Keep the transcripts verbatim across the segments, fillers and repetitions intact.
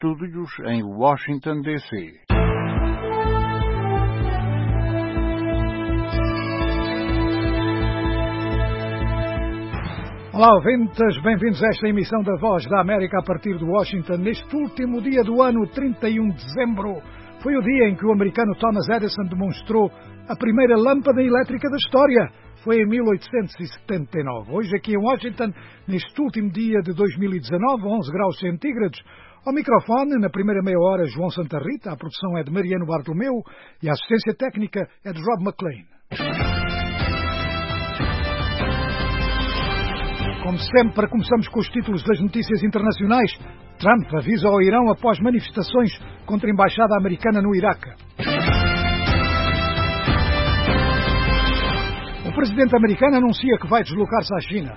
estúdios em Washington, D C Olá, ouvintes, bem-vindos a esta emissão da Voz da América a partir de Washington. Neste último dia do ano, trinta e um de dezembro, foi o dia em que o americano Thomas Edison demonstrou a primeira lâmpada elétrica da história. Foi em mil oitocentos e setenta e nove. Hoje aqui em Washington, neste último dia de dois mil e dezanove, onze graus centígrados, ao microfone, na primeira meia hora, João Santa Rita, a produção é de Mariano Bartolomeu e a assistência técnica é de Rob McLean. Como sempre, começamos com os títulos das notícias internacionais. Trump avisa ao Irão após manifestações contra a embaixada americana no Iraque. O presidente americano anuncia que vai deslocar-se à China.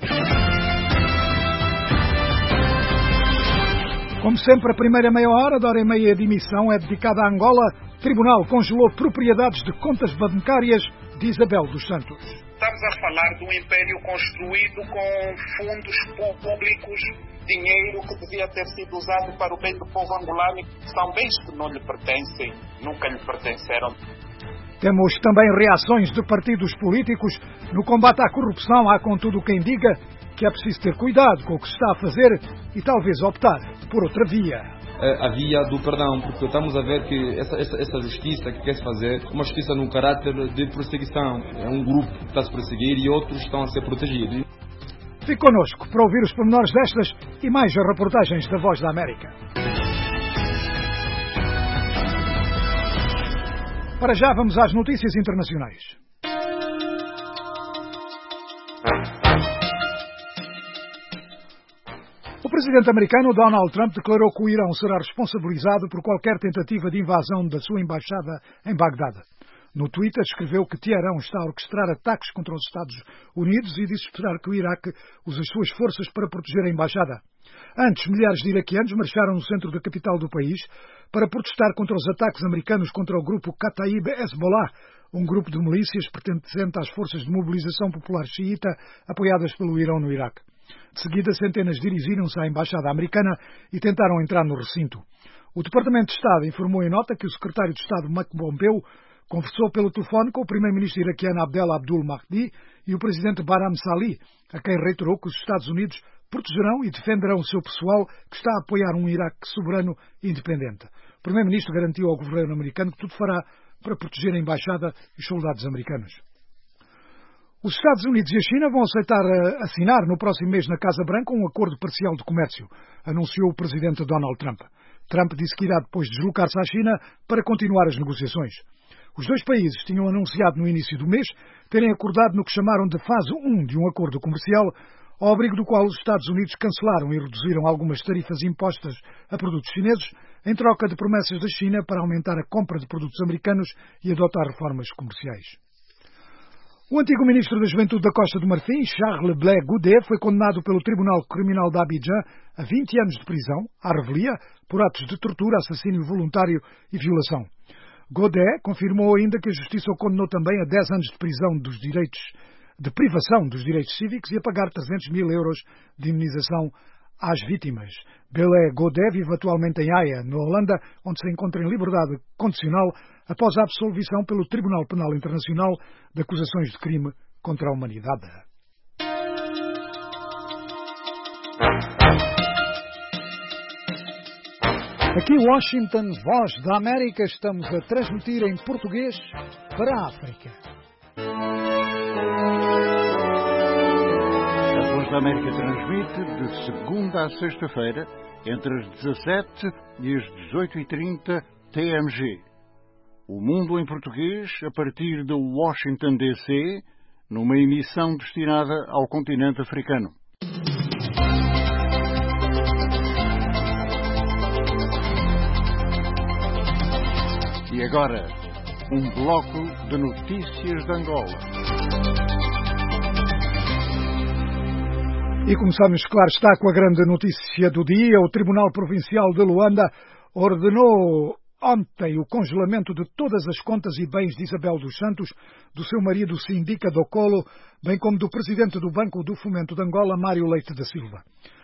Como sempre, a primeira meia hora, da hora e meia de emissão, é dedicada a Angola. O tribunal congelou propriedades de contas bancárias de Isabel dos Santos. Estamos a falar de um império construído com fundos públicos, dinheiro que devia ter sido usado para o bem do povo angolano. São bens que não lhe pertencem, nunca lhe pertenceram. Temos também reações de partidos políticos. No combate à corrupção há, contudo, quem diga que é preciso ter cuidado com o que se está a fazer e talvez optar por outra via. A via do perdão, porque estamos a ver que essa, essa, essa justiça que quer se fazer é uma justiça num caráter de perseguição. É um grupo que está a se perseguir e outros estão a ser protegidos. Fique connosco para ouvir os pormenores destas e mais as reportagens da Voz da América. Para já vamos às notícias internacionais. O presidente americano Donald Trump declarou que o Irão será responsabilizado por qualquer tentativa de invasão da sua embaixada em Bagdade. No Twitter escreveu que Teherão está a orquestrar ataques contra os Estados Unidos e disse esperar que o Iraque use as suas forças para proteger a embaixada. Antes, milhares de iraquianos marcharam no centro da capital do país para protestar contra os ataques americanos contra o grupo Kataib Hezbollah, um grupo de milícias pertencente às forças de mobilização popular xiita apoiadas pelo Irão no Iraque. De seguida, centenas dirigiram-se à embaixada americana e tentaram entrar no recinto. O Departamento de Estado informou em nota que o secretário de Estado Mike Pompeo conversou pelo telefone com o primeiro-ministro iraquiano Abdel Abdul Mahdi e o presidente Barham Salih, a quem reiterou que os Estados Unidos protegerão e defenderão o seu pessoal que está a apoiar um Iraque soberano e independente. O primeiro-ministro garantiu ao governo americano que tudo fará para proteger a embaixada e os soldados americanos. Os Estados Unidos e a China vão aceitar assinar no próximo mês na Casa Branca um acordo parcial de comércio, anunciou o presidente Donald Trump. Trump disse que irá depois deslocar-se à China para continuar as negociações. Os dois países tinham anunciado no início do mês terem acordado no que chamaram de fase um de um acordo comercial, ao abrigo do qual os Estados Unidos cancelaram e reduziram algumas tarifas impostas a produtos chineses, em troca de promessas da China para aumentar a compra de produtos americanos e adotar reformas comerciais. O antigo ministro da Juventude da Costa do Marfim, Charles Blé Goudé, foi condenado pelo Tribunal Criminal de Abidjan a vinte anos de prisão, à revelia, por atos de tortura, assassínio voluntário e violação. Goudé confirmou ainda que a Justiça o condenou também a dez anos de prisão dos direitos, de privação dos direitos cívicos e a pagar trezentos mil euros de indemnização às vítimas. Blé Goudé vive atualmente em Haia, na Holanda, onde se encontra em liberdade condicional após a absolvição pelo Tribunal Penal Internacional de acusações de crime contra a humanidade. Aqui em Washington, Voz da América, estamos a transmitir em português para a África. A Voz da América transmite de segunda a sexta-feira, entre as dezassete e as dezoito e trinta T M G. O Mundo em Português, a partir de Washington, D C, numa emissão destinada ao continente africano. E agora, um bloco de notícias de Angola. E começamos, claro está, com a grande notícia do dia. O Tribunal Provincial de Luanda ordenou ontem o congelamento de todas as contas e bens de Isabel dos Santos, do seu marido Sindica Dokolo, bem como do presidente do Banco do Fomento de Angola, Mário Leite da Silva.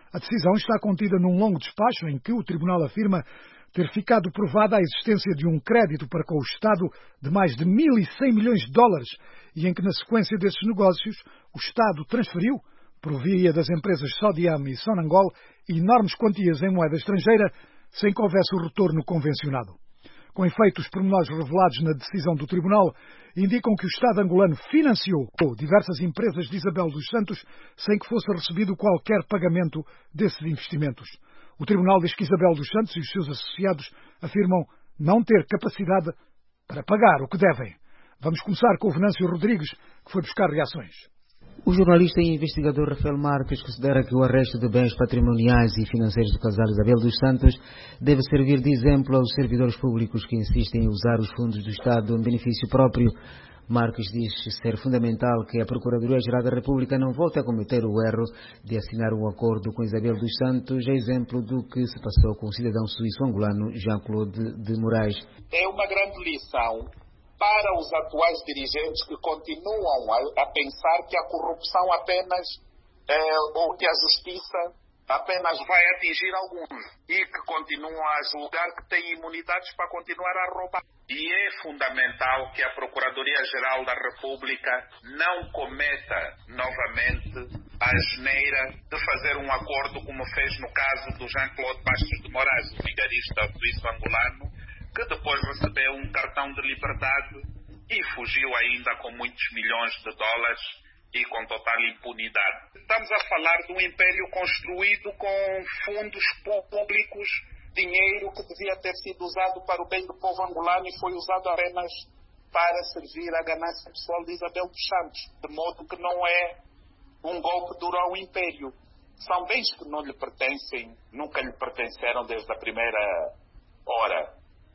A decisão está contida num longo despacho em que o Tribunal afirma ter ficado provada a existência de um crédito para com o Estado de mais de mil e cem milhões de dólares e em que, na sequência desses negócios, o Estado transferiu, por via das empresas Sodiam e Sonangol, enormes quantias em moeda estrangeira, sem que houvesse o retorno convencionado. Com efeito, os pormenores revelados na decisão do Tribunal indicam que o Estado angolano financiou diversas empresas de Isabel dos Santos sem que fosse recebido qualquer pagamento desses investimentos. O Tribunal diz que Isabel dos Santos e os seus associados afirmam não ter capacidade para pagar o que devem. Vamos começar com o Venâncio Rodrigues, que foi buscar reações. O jornalista e investigador Rafael Marques considera que o arresto de bens patrimoniais e financeiros do casal Isabel dos Santos deve servir de exemplo aos servidores públicos que insistem em usar os fundos do Estado em benefício próprio. Marques diz ser fundamental que a Procuradoria-Geral da República não volte a cometer o erro de assinar um acordo com Isabel dos Santos, a exemplo do que se passou com o cidadão suíço-angolano Jean-Claude de Moraes. É uma grande lição para os atuais dirigentes que continuam a, a pensar que a corrupção apenas, é, ou que a justiça apenas vai atingir alguns e que continuam a julgar que têm imunidades para continuar a roubar. E é fundamental que a Procuradoria-Geral da República não cometa novamente a asneira de fazer um acordo como fez no caso do Jean-Claude Bastos de Moraes, o vigarista suíço-angolano, que depois recebeu um cartão de liberdade e fugiu ainda com muitos milhões de dólares e com total impunidade. Estamos a falar de um império construído com fundos públicos, dinheiro que devia ter sido usado para o bem do povo angolano e foi usado apenas para servir à ganância pessoal de Isabel dos Santos, de modo que não é um golpe duro ao império. São bens que não lhe pertencem, nunca lhe pertenceram desde a primeira hora.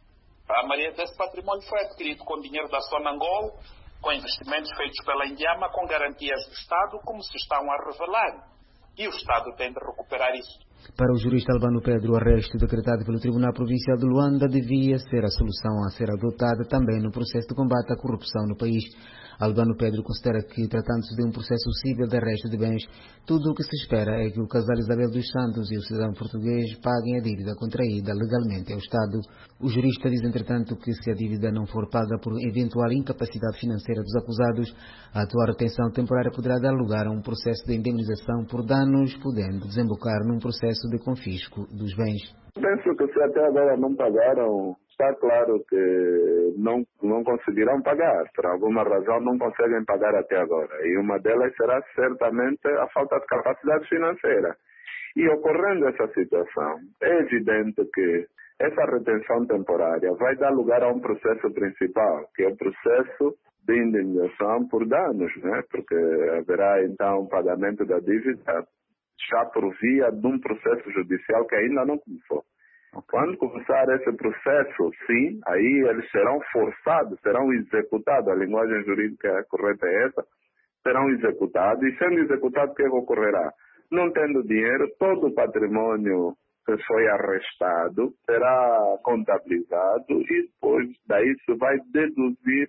A maioria desse património foi adquirido com dinheiro da Sonangol, com investimentos feitos pela Indiama, com garantias do Estado, como se estão a revelar. E o Estado tem de recuperar isso. Para o jurista Albano Pedro, o arresto decretado pelo Tribunal Provincial de Luanda devia ser a solução a ser adotada também no processo de combate à corrupção no país. Albano Pedro considera que, tratando-se de um processo civil de arresto de bens, tudo o que se espera é que o casal Isabel dos Santos e o cidadão português paguem a dívida contraída legalmente ao Estado. O jurista diz, entretanto, que se a dívida não for paga por eventual incapacidade financeira dos acusados, a atual retenção temporária poderá dar lugar a um processo de indemnização por danos, podendo desembocar num processo de confisco dos bens. Penso que se até agora não pagaram, está claro que não, não conseguirão pagar. Por alguma razão não conseguem pagar até agora. E uma delas será certamente a falta de capacidade financeira. E ocorrendo essa situação, é evidente que essa retenção temporária vai dar lugar a um processo principal, que é o processo de indenização por danos, né? Porque haverá então um pagamento da dívida já por via de um processo judicial que ainda não começou. Quando começar esse processo, sim, aí eles serão forçados, serão executados, a linguagem jurídica correta é essa, serão executados, e sendo executados, o que ocorrerá? Não tendo dinheiro, todo o patrimônio que foi arrestado será contabilizado e depois daí se vai deduzir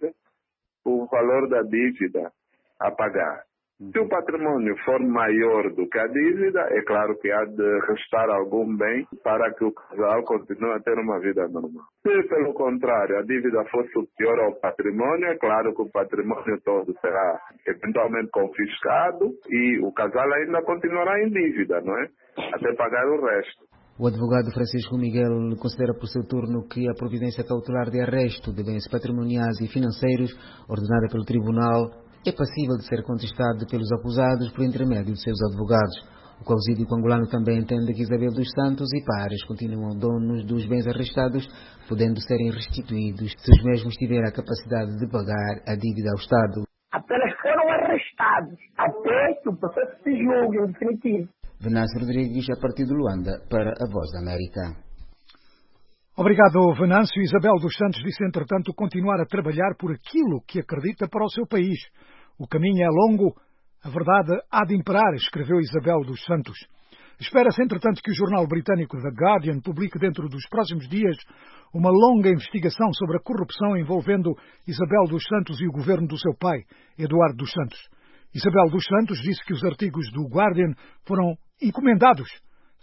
o valor da dívida a pagar. Se o patrimônio for maior do que a dívida, é claro que há de restar algum bem para que o casal continue a ter uma vida normal. Se, pelo contrário, a dívida for superior ao patrimônio, é claro que o patrimônio todo será eventualmente confiscado e o casal ainda continuará em dívida, não é? Até pagar o resto. O advogado Francisco Miguel considera por seu turno que a providência cautelar de arresto de bens patrimoniais e financeiros, ordenada pelo Tribunal, é passível de ser contestado pelos acusados por intermédio de seus advogados. O causídico angolano também entende que Isabel dos Santos e pares continuam donos dos bens arrestados, podendo serem restituídos se os mesmos tiverem a capacidade de pagar a dívida ao Estado. Apenas foram arrestados até que o processo se julgue em definitivo. Venâncio Rodrigues, a partir de Luanda, para a Voz da América. Obrigado, Venâncio. Isabel dos Santos disse, entretanto, continuar a trabalhar por aquilo que acredita para o seu país. O caminho é longo, a verdade há de imperar, escreveu Isabel dos Santos. Espera-se, entretanto, que o jornal britânico The Guardian publique dentro dos próximos dias uma longa investigação sobre a corrupção envolvendo Isabel dos Santos e o governo do seu pai, Eduardo dos Santos. Isabel dos Santos disse que os artigos do Guardian foram encomendados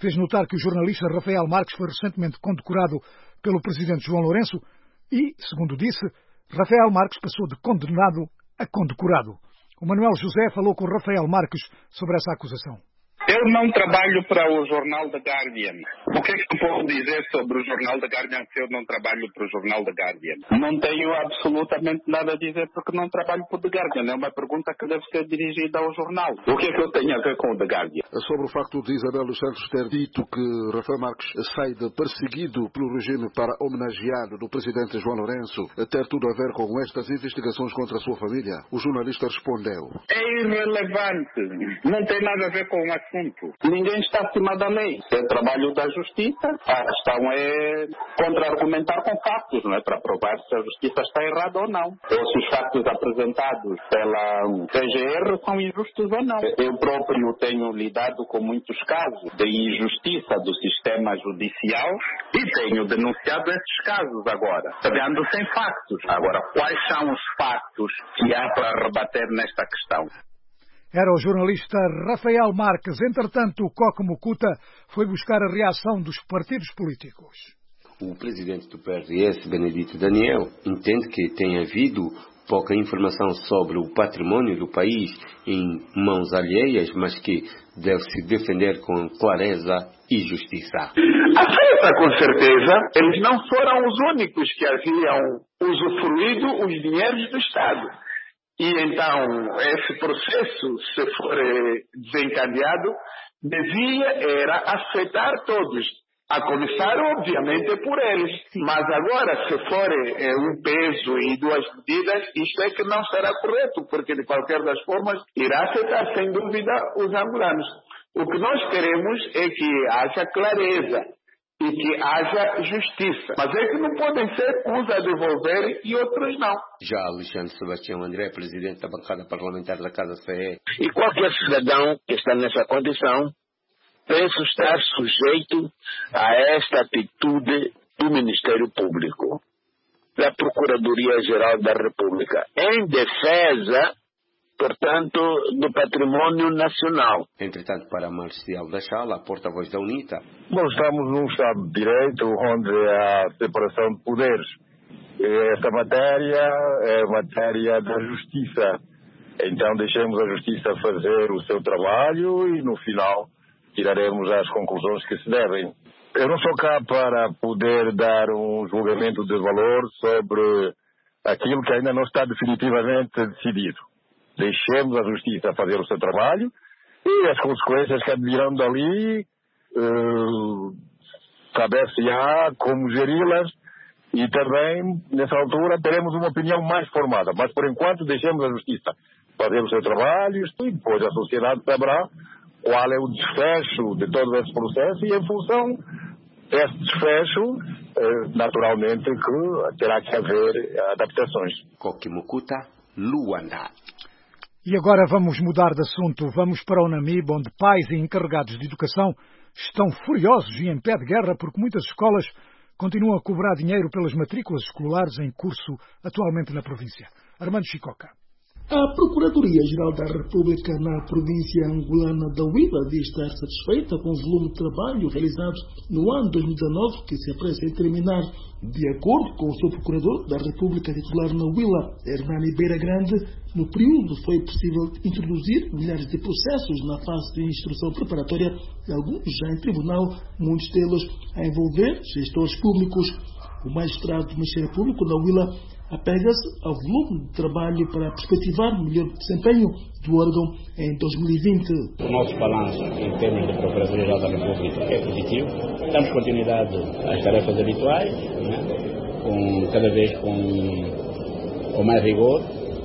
fez notar que o jornalista Rafael Marques foi recentemente condecorado pelo presidente João Lourenço e, segundo disse, Rafael Marques passou de condenado a condecorado. O Manuel José falou com Rafael Marques sobre essa acusação. Eu não trabalho para o jornal The Guardian. O que é que eu posso dizer sobre o jornal The Guardian se eu não trabalho para o jornal The Guardian? Não tenho absolutamente nada a dizer porque não trabalho para o The Guardian. É uma pergunta que deve ser dirigida ao jornal. O que é que eu tenho a ver com o The Guardian? Sobre o facto de Isabel dos Santos ter dito que Rafael Marques sai de perseguido pelo regime para homenagear o presidente João Lourenço, ter tudo a ver com estas investigações contra a sua família, o jornalista respondeu: é irrelevante. Não tem nada a ver com o assunto. Ninguém está acima da lei. É o trabalho da justiça. A questão é contra-argumentar com fatos, não é? Para provar se a justiça está errada ou não. Ou se os fatos apresentados pela P G R são injustos ou não. Eu próprio tenho lidado com muitos casos de injustiça do sistema judicial e tenho denunciado esses casos agora, pegando-se em factos. Agora, quais são os factos que há para rebater nesta questão? Era o jornalista Rafael Marques. Entretanto, o Coque Mucuta foi buscar a reação dos partidos políticos. O presidente do P R S, Benedito Daniel, entende que tem havido pouca informação sobre o património do país em mãos alheias, mas que deve se defender com clareza e justiça. Aceita, com certeza. Eles não foram os únicos que haviam usufruído os dinheiros do Estado. E então, esse processo, se for desencadeado, devia era afetar todos. A começar, obviamente, por eles. Mas agora, se for é, um peso e duas medidas, isto é que não será correto, porque de qualquer das formas irá afetar, sem dúvida, os angolanos. O que nós queremos é que haja clareza e que haja justiça. Mas é que não podem ser uns a devolver e outros não. Já Alexandre Sebastião André, presidente da bancada parlamentar da Casa C E. E qualquer cidadão que está nessa condição, penso estar sujeito a esta atitude do Ministério Público, da Procuradoria-Geral da República, em defesa, portanto, do património nacional. Entretanto, para Marcial da Chala, porta-voz da UNITA. Nós estamos num Estado de Direito onde há separação de poderes. Esta matéria é matéria da Justiça. Então deixemos a Justiça fazer o seu trabalho e, no final, tiraremos as conclusões que se devem. Eu não sou cá para poder dar um julgamento de valor sobre aquilo que ainda não está definitivamente decidido. Deixemos a Justiça fazer o seu trabalho e as consequências que advirão dali, uh, saber-se-á como geri-las e também, nessa altura, teremos uma opinião mais formada. Mas, por enquanto, deixemos a Justiça fazer o seu trabalho e depois a sociedade saberá qual é o desfecho de todo esse processo e, em função desse desfecho, naturalmente que terá que haver adaptações. Coque Mucuta, Luanda. E agora vamos mudar de assunto. Vamos para o Namib, onde pais e encarregados de educação estão furiosos e em pé de guerra porque muitas escolas continuam a cobrar dinheiro pelas matrículas escolares em curso atualmente na província. Armando Chicoca. A Procuradoria-Geral da República na província angolana da Huila diz estar satisfeita com o volume de trabalho realizado no ano dois mil e dezanove, que se apressa em terminar. De acordo com o seu Procurador da República titular na Huila, Hernani Beira Grande, no período foi possível introduzir milhares de processos na fase de instrução preparatória e alguns já em tribunal, muitos deles a envolver gestores públicos. O magistrado do Ministério Público da Huila apega-se ao volume de trabalho para perspectivar o melhor desempenho do órgão em dois mil e vinte. O nosso balanço em termos de Procuradoria-Geral da República é positivo. Damos continuidade às tarefas habituais, né? com, cada vez com, com mais rigor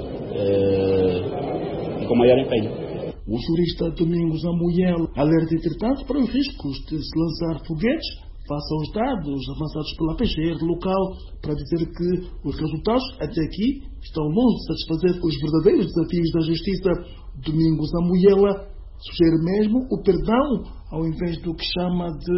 eh, e com maior empenho. O jurista Domingos Amoiel alerta, entretanto, para os riscos de se lançar foguetes face aos dados avançados pela P G R local, para dizer que os resultados até aqui estão longe de satisfazer os verdadeiros desafios da justiça. Domingos Amoiela sugere mesmo o perdão, ao invés do que chama de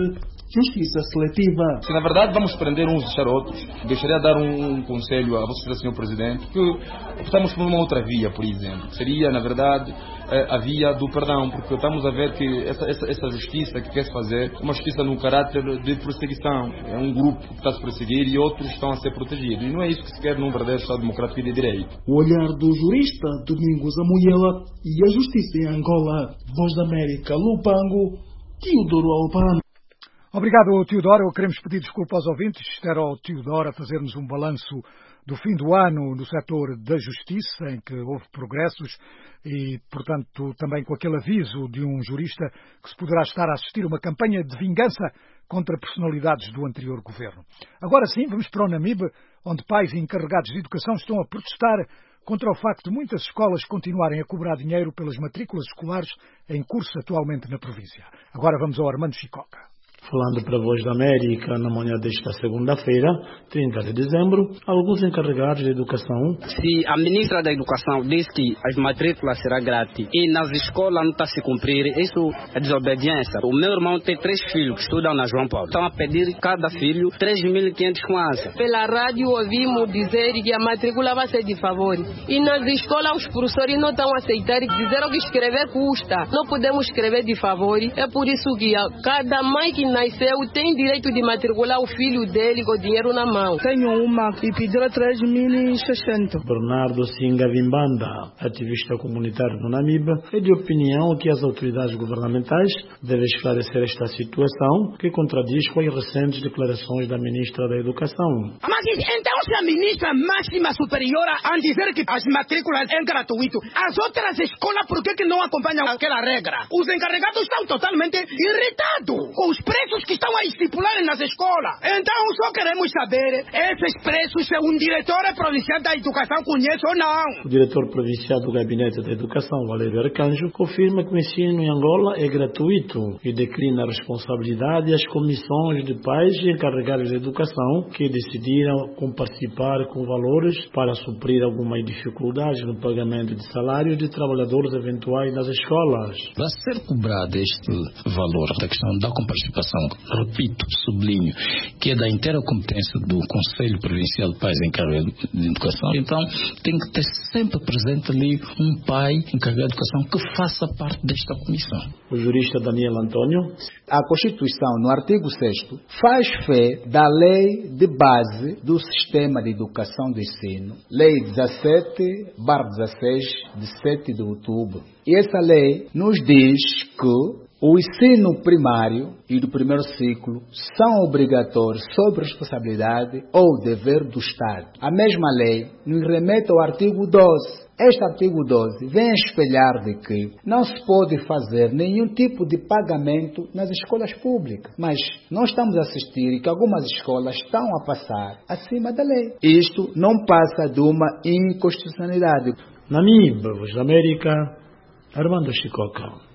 justiça seletiva. Se na verdade vamos prender uns e deixar outros, deixaria de dar um, um conselho a você, senhor Presidente, que optamos por uma outra via, por exemplo, que seria, na verdade, a via do perdão, porque estamos a ver que essa, essa, essa justiça que quer se fazer é uma justiça num caráter de perseguição. É um grupo que está a se perseguir e outros estão a ser protegidos. E não é isso que se quer num verdadeiro Estado democrático e de direito. O olhar do jurista Domingos Amoyela e a justiça em Angola. Voz da América, Lupango, Teodoro Albano. Obrigado, Teodoro. Queremos pedir desculpa aos ouvintes. Isto era o Teodoro a fazermos um balanço do fim do ano no setor da justiça, em que houve progressos e, portanto, também com aquele aviso de um jurista que se poderá estar a assistir a uma campanha de vingança contra personalidades do anterior governo. Agora sim, vamos para o Namibe, onde pais e encarregados de educação estão a protestar contra o facto de muitas escolas continuarem a cobrar dinheiro pelas matrículas escolares em curso atualmente na província. Agora vamos ao Armando Chicoca. Falando para a Voz da América, na manhã desta segunda-feira, trinta de dezembro, alguns encarregados de educação... Se a ministra da Educação diz que as matrículas serão grátis e nas escolas não está a se cumprir, isso é desobediência. O meu irmão tem três filhos que estudam na João Paulo. Estão a pedir cada filho três mil e quinhentos kwanza. Pela rádio ouvimos dizer que a matrícula vai ser de favor. E nas escolas os professores não estão a aceitar, disseram que escrever custa. Não podemos escrever de favor. É por isso que a cada mãe que nasceu tem direito de matricular o filho dele com o dinheiro na mão. Tenho uma e pediram três mil e seiscentos. Bernardo Singa Vimbanda, ativista comunitário do Namibe, é de opinião que as autoridades governamentais devem esclarecer esta situação que contradiz com as recentes declarações da ministra da Educação. Mas então se a ministra máxima superiora a dizer que as matrículas é gratuito, as outras escolas por que, que não acompanham aquela regra? Os encarregados estão totalmente irritados com os preços que estão a estipular nas escolas. Então só queremos saber esses preços se um diretor provincial da educação conhece ou não. O diretor provincial do Gabinete da Educação, Valério Arcanjo, confirma que o ensino em Angola é gratuito e declina a responsabilidade às comissões de pais e encarregados de educação que decidiram participar com valores para suprir algumas dificuldades no pagamento de salários de trabalhadores eventuais nas escolas. Vai ser cobrado este valor da questão da participação, repito, sublinho, que é da inteira competência do Conselho Provincial de Pais Encarregados de Educação. Então, tem que ter sempre presente ali um pai encarregado de educação que faça parte desta comissão. O jurista Daniel Antônio. A Constituição, no artigo sexto, faz fé da lei de base do sistema de educação do ensino, lei dezassete barra dezesseis, de sete de outubro. E essa lei nos diz que o ensino primário e do primeiro ciclo são obrigatórios sob responsabilidade ou dever do Estado. A mesma lei nos remete ao artigo doze. Este artigo doze vem espelhar de que não se pode fazer nenhum tipo de pagamento nas escolas públicas. Mas nós estamos a assistir que algumas escolas estão a passar acima da lei. Isto não passa de uma inconstitucionalidade. Namibe, Voz da América, Armando Chicoca.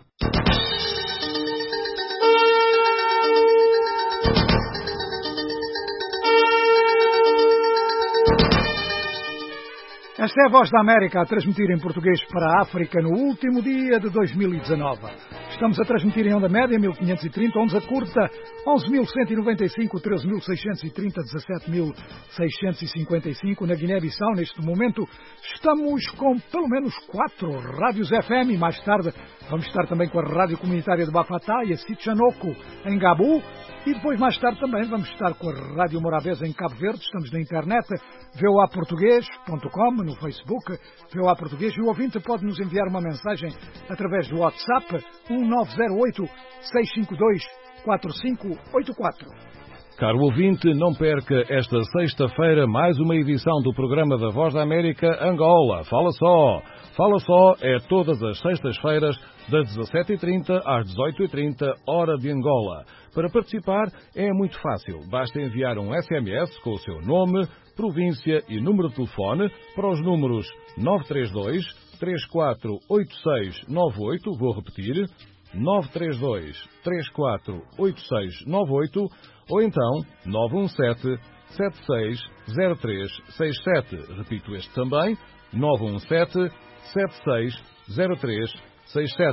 Esta é a Voz da América a transmitir em português para a África no último dia de dois mil e dezanove. Estamos a transmitir em onda média mil quinhentos e trinta, onda curta onze mil cento e noventa e cinco, treze mil seiscentos e trinta, dezassete mil seiscentos e cinquenta e cinco. Na Guiné-Bissau, neste momento, estamos com pelo menos quatro rádios F M. Mais tarde vamos estar também com a Rádio Comunitária de Bafatá e a Sitchanoko em Gabu. E depois, mais tarde, também vamos estar com a Rádio Morabeza em Cabo Verde. Estamos na internet, v o a português ponto com, no Facebook, V O A Português. E o ouvinte pode nos enviar uma mensagem através do WhatsApp um nove zero oito, seis cinco dois, quatro cinco oito quatro. Caro ouvinte, não perca esta sexta-feira mais uma edição do programa da Voz da América Angola. Fala só! Fala só é todas as sextas-feiras, das dezassete e trinta às dezoito e trinta, hora de Angola. Para participar é muito fácil. Basta enviar um S M S com o seu nome, província e número de telefone para os números nove três dois, três quatro oito seis nove oito, vou repetir, nove três dois, três quatro oito seis nove oito, ou então nove um sete, sete seis zero três seis sete. Repito este também, nove um sete, sete seis zero três seis sete.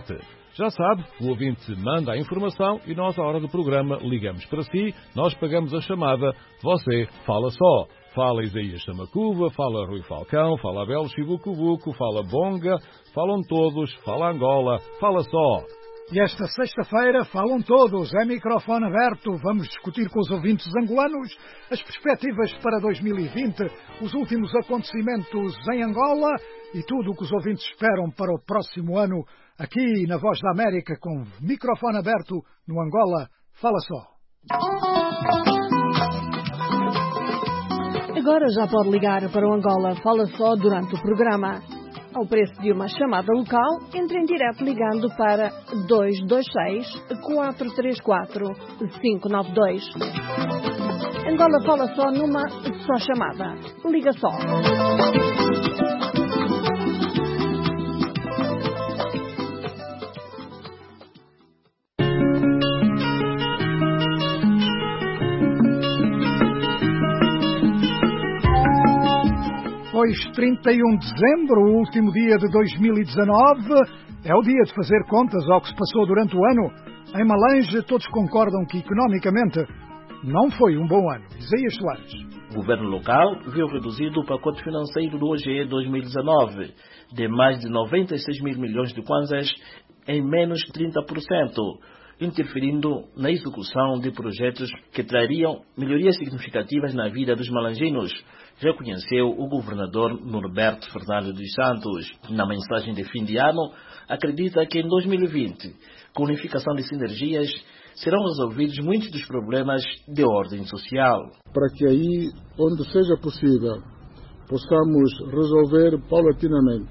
Já sabe, o ouvinte manda a informação e nós, à hora do programa, ligamos para si, nós pagamos a chamada, você fala só. Fala Isaías Samacuva, fala Rui Falcão, fala Abel Chibucubuco, fala Bonga, falam todos, fala Angola, fala só. E esta sexta-feira falam todos, é microfone aberto. Vamos discutir com os ouvintes angolanos as perspectivas para dois mil e vinte, os últimos acontecimentos em Angola e tudo o que os ouvintes esperam para o próximo ano aqui na Voz da América com microfone aberto no Angola. Fala só. Agora já pode ligar para o Angola Fala Só durante o programa. Ao preço de uma chamada local, entre em direto ligando para dois dois seis, quatro três quatro, cinco nove dois. Angola Fala Só numa só chamada. Liga só. Hoje, trinta e um de dezembro, o último dia de dois mil e dezanove, é o dia de fazer contas ao que se passou durante o ano. Em Malange, todos concordam que, economicamente, não foi um bom ano. Isaías Soares. O governo local viu reduzido o pacote financeiro do O G E dois mil e dezanove, de mais de noventa e seis mil milhões de kwanzas em menos de trinta por cento, interferindo na execução de projetos que trariam melhorias significativas na vida dos malanginos, reconheceu o governador Norberto Fernando dos Santos. Na mensagem de fim de ano, acredita que em dois mil e vinte, com unificação de sinergias, serão resolvidos muitos dos problemas de ordem social. Para que aí, onde seja possível, possamos resolver paulatinamente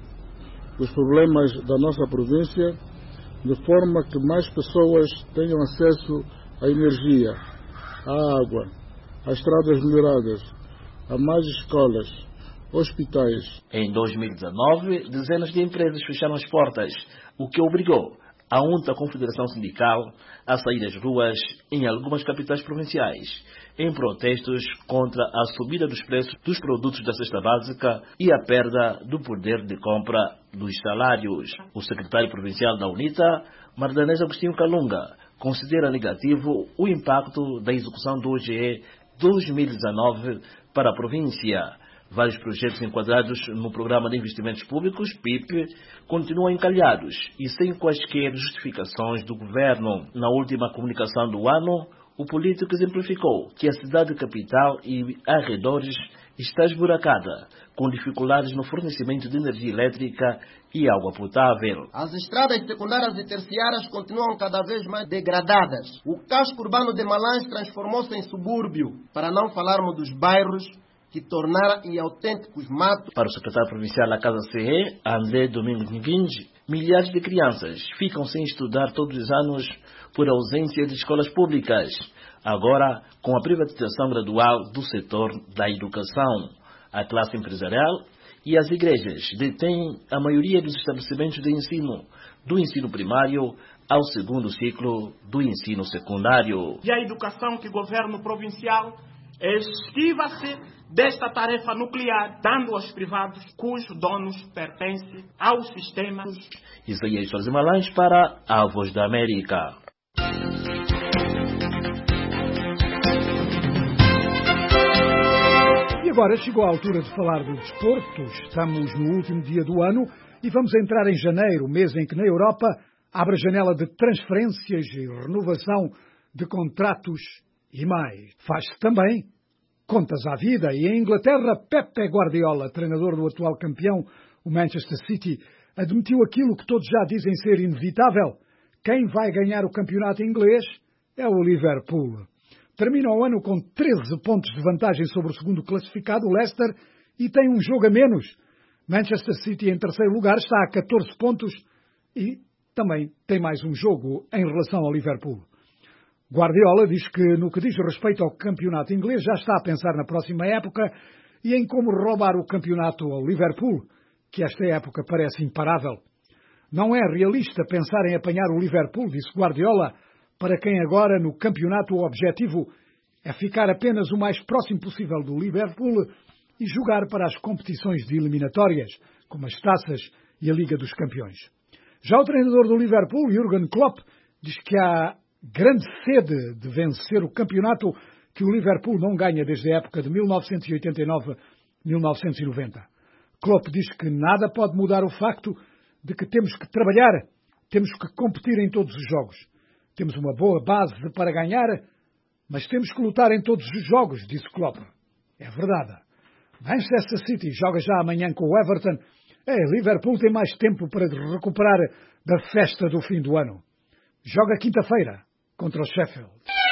os problemas da nossa província, de forma que mais pessoas tenham acesso à energia, à água, a estradas melhoradas, a mais escolas, hospitais. Em dois mil e dezanove, dezenas de empresas fecharam as portas, o que obrigou a UNTA Confederação Sindical a sair às ruas em algumas capitais provinciais, em protestos contra a subida dos preços dos produtos da cesta básica e a perda do poder de compra dos salários. O secretário provincial da UNITA, Mardanês Agostinho Calunga, considera negativo o impacto da execução do O G E dois mil e dezanove para a província. Vários projetos enquadrados no Programa de Investimentos Públicos, P I P, continuam encalhados e sem quaisquer justificações do governo. Na última comunicação do ano, o político exemplificou que a cidade capital e arredores está esburacada, com dificuldades no fornecimento de energia elétrica e água potável. As estradas secundárias e terciárias continuam cada vez mais degradadas. O casco urbano de Malange transformou-se em subúrbio, para não falarmos dos bairros que tornaram em autênticos matos. Para o secretário provincial da Casa C E, André Domingos Nvinge, milhares de crianças ficam sem estudar todos os anos por ausência de escolas públicas. Agora, com a privatização gradual do setor da educação, a classe empresarial e as igrejas detêm a maioria dos estabelecimentos de ensino, do ensino primário ao segundo ciclo do ensino secundário. E a educação que o governo provincial esquiva-se desta tarefa nuclear, dando aos privados cujos donos pertencem ao sistema. Isaías Soares de Malange para a Voz da América. E agora chegou a altura de falar do desporto. Estamos no último dia do ano e vamos entrar em janeiro, mês em que na Europa abre a janela de transferências e renovação de contratos e mais. Faz-se também contas à vida e em Inglaterra, Pep Guardiola, treinador do atual campeão, o Manchester City, admitiu aquilo que todos já dizem ser inevitável. Quem vai ganhar o campeonato inglês é o Liverpool. Termina o ano com treze pontos de vantagem sobre o segundo classificado, o Leicester, e tem um jogo a menos. Manchester City, em terceiro lugar, está a catorze pontos e também tem mais um jogo em relação ao Liverpool. Guardiola diz que, no que diz respeito ao campeonato inglês, já está a pensar na próxima época e em como roubar o campeonato ao Liverpool, que esta época parece imparável. Não é realista pensar em apanhar o Liverpool, disse Guardiola, para quem agora no campeonato o objetivo é ficar apenas o mais próximo possível do Liverpool e jogar para as competições de eliminatórias, como as taças e a Liga dos Campeões. Já o treinador do Liverpool, Jürgen Klopp, diz que há grande sede de vencer o campeonato que o Liverpool não ganha desde a época de mil novecentos e oitenta e nove a mil novecentos e noventa. Klopp diz que nada pode mudar o facto de que temos que trabalhar, temos que competir em todos os jogos. Temos uma boa base para ganhar, mas temos que lutar em todos os jogos, disse Klopp. É verdade. Manchester City joga já amanhã com o Everton. É, Liverpool tem mais tempo para recuperar da festa do fim do ano. Joga quinta-feira contra o Sheffield.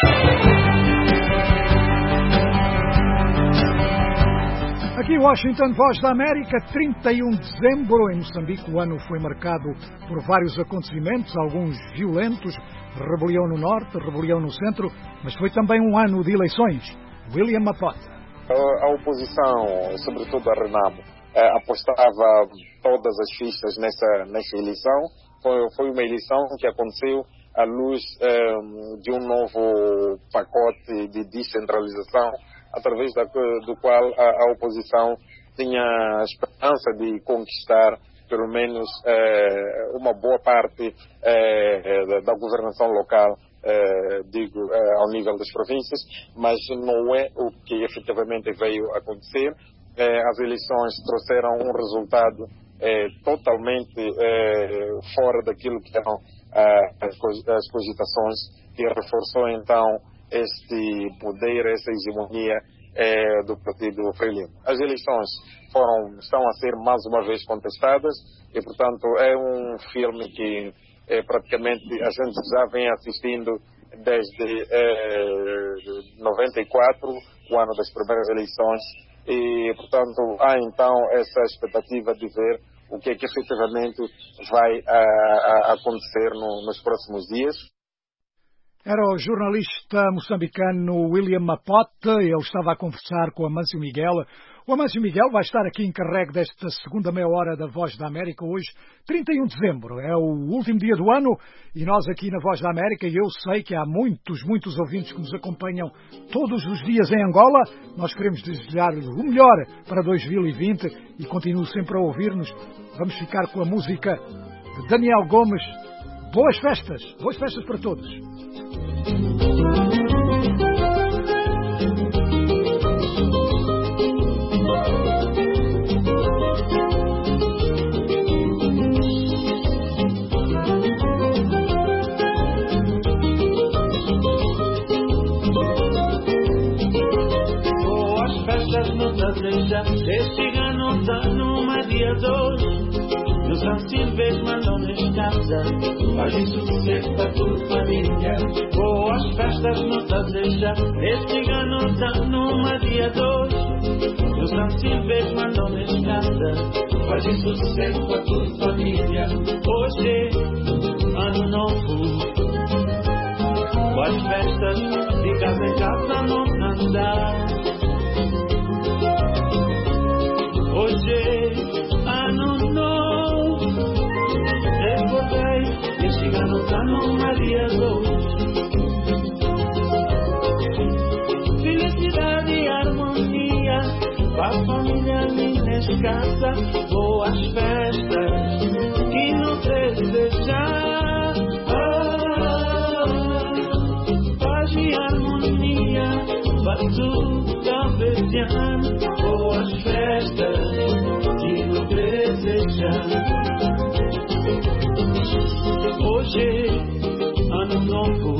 Aqui Washington, Voz da América, trinta e um de dezembro. Em Moçambique o ano foi marcado por vários acontecimentos, alguns violentos, rebelião no norte, rebelião no centro, mas foi também um ano de eleições. William Mapote. A oposição, sobretudo a Renamo, apostava todas as fichas nessa, nessa eleição. Foi, foi uma eleição que aconteceu à luz um, de um novo pacote de descentralização, através da, do qual a, a oposição tinha a esperança de conquistar pelo menos eh, uma boa parte eh, da, da governação local, eh, digo, eh, ao nível das províncias, mas não é o que efetivamente veio acontecer. Eh, as eleições trouxeram um resultado eh, totalmente eh, fora daquilo que eram ah, as, as cogitações, e reforçou então este poder, essa hegemonia eh, do partido Frelimo. As eleições foram, estão a ser mais uma vez contestadas e, portanto, é um filme que eh, praticamente a gente já vem assistindo desde eh, noventa e quatro, o ano das primeiras eleições, e, portanto, há então essa expectativa de ver o que é que efetivamente vai a, a acontecer no, nos próximos dias. Era o jornalista moçambicano William Mapote. Ele estava a conversar com Amâncio Miguel. O Amâncio Miguel vai estar aqui encarregue desta segunda meia hora da Voz da América hoje, trinta e um de dezembro. É o último dia do ano e nós aqui na Voz da América, e eu sei que há muitos, muitos ouvintes que nos acompanham todos os dias em Angola. Nós queremos desejar-lhe o melhor para dois mil e vinte e continue sempre a ouvir-nos. Vamos ficar com a música de Daniel Gomes. Boas festas, boas festas para todos. Boas festas no Tadeja, este ano tá numa dia dois. Nos Silves mandam-nos casa, fazem sucesso para tua família. Boas festas no Tadeja, este ano tá numa dia dois. Nos Silves mandam-nos casa, fazem sucesso para tua família. Hoje, ano novo, boas festas, de casa em casa não andar. Hoje, ano novo, recordei, este ano tá numa dia dois. Felicidade e harmonia, para a família minha escassa. Boas festas, que não desejar. Ah, paz e harmonia, para tudo cafeziano. Boas festas, que não desejar. Hoje, ano novo,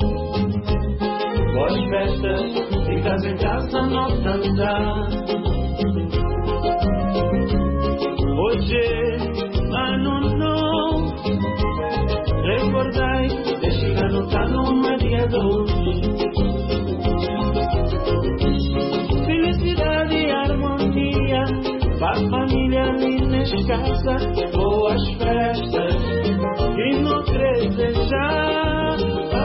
boas festas, de casa em casa não cantar. Hoje, ano novo, recordai, este ano tá numa dia dois. Felicidade e harmonia, para a família minha escassa. Boas festas, que não desejar.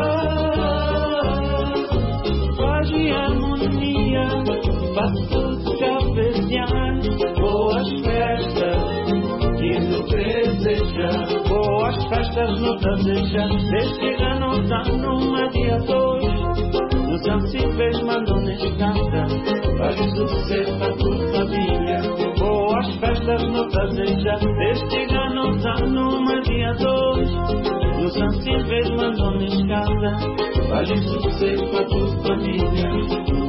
Ah, paz e harmonia, para todos cafezianos. Boas festas, que não desejar. Boas festas no Tadeja, este ano tá numa dia dois. Nos Ancipes mandam-nos casa, faz sucesso para tua família. Boas festas no Tadeja, este ano tá numa dia mediadores, nos sensíveis mandam na escada, fazem sucesso para tua família.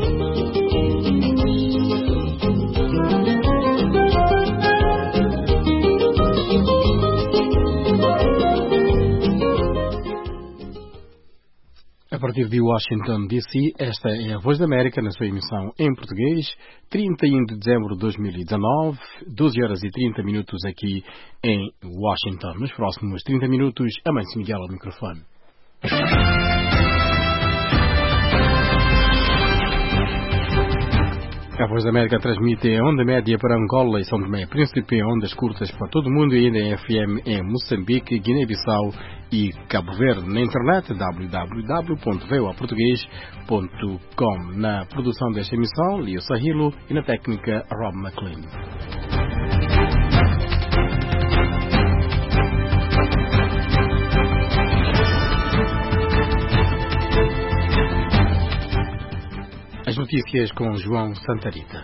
A partir de Washington, D C, esta é a Voz da América na sua emissão em português, trinta e um de dezembro de dois mil e dezanove, doze horas e trinta minutos aqui em Washington. Nos próximos trinta minutos, a Mãe Miguel ao microfone. A Voz da América transmite em onda média para Angola e São Tomé, Príncipe, em ondas curtas para todo o mundo e ainda em F M em Moçambique, Guiné-Bissau e Cabo Verde. Na internet, w w w ponto voa português ponto com. Na produção desta emissão, Leo Sahilo e na técnica, Rob McLean. As notícias com João Santarita.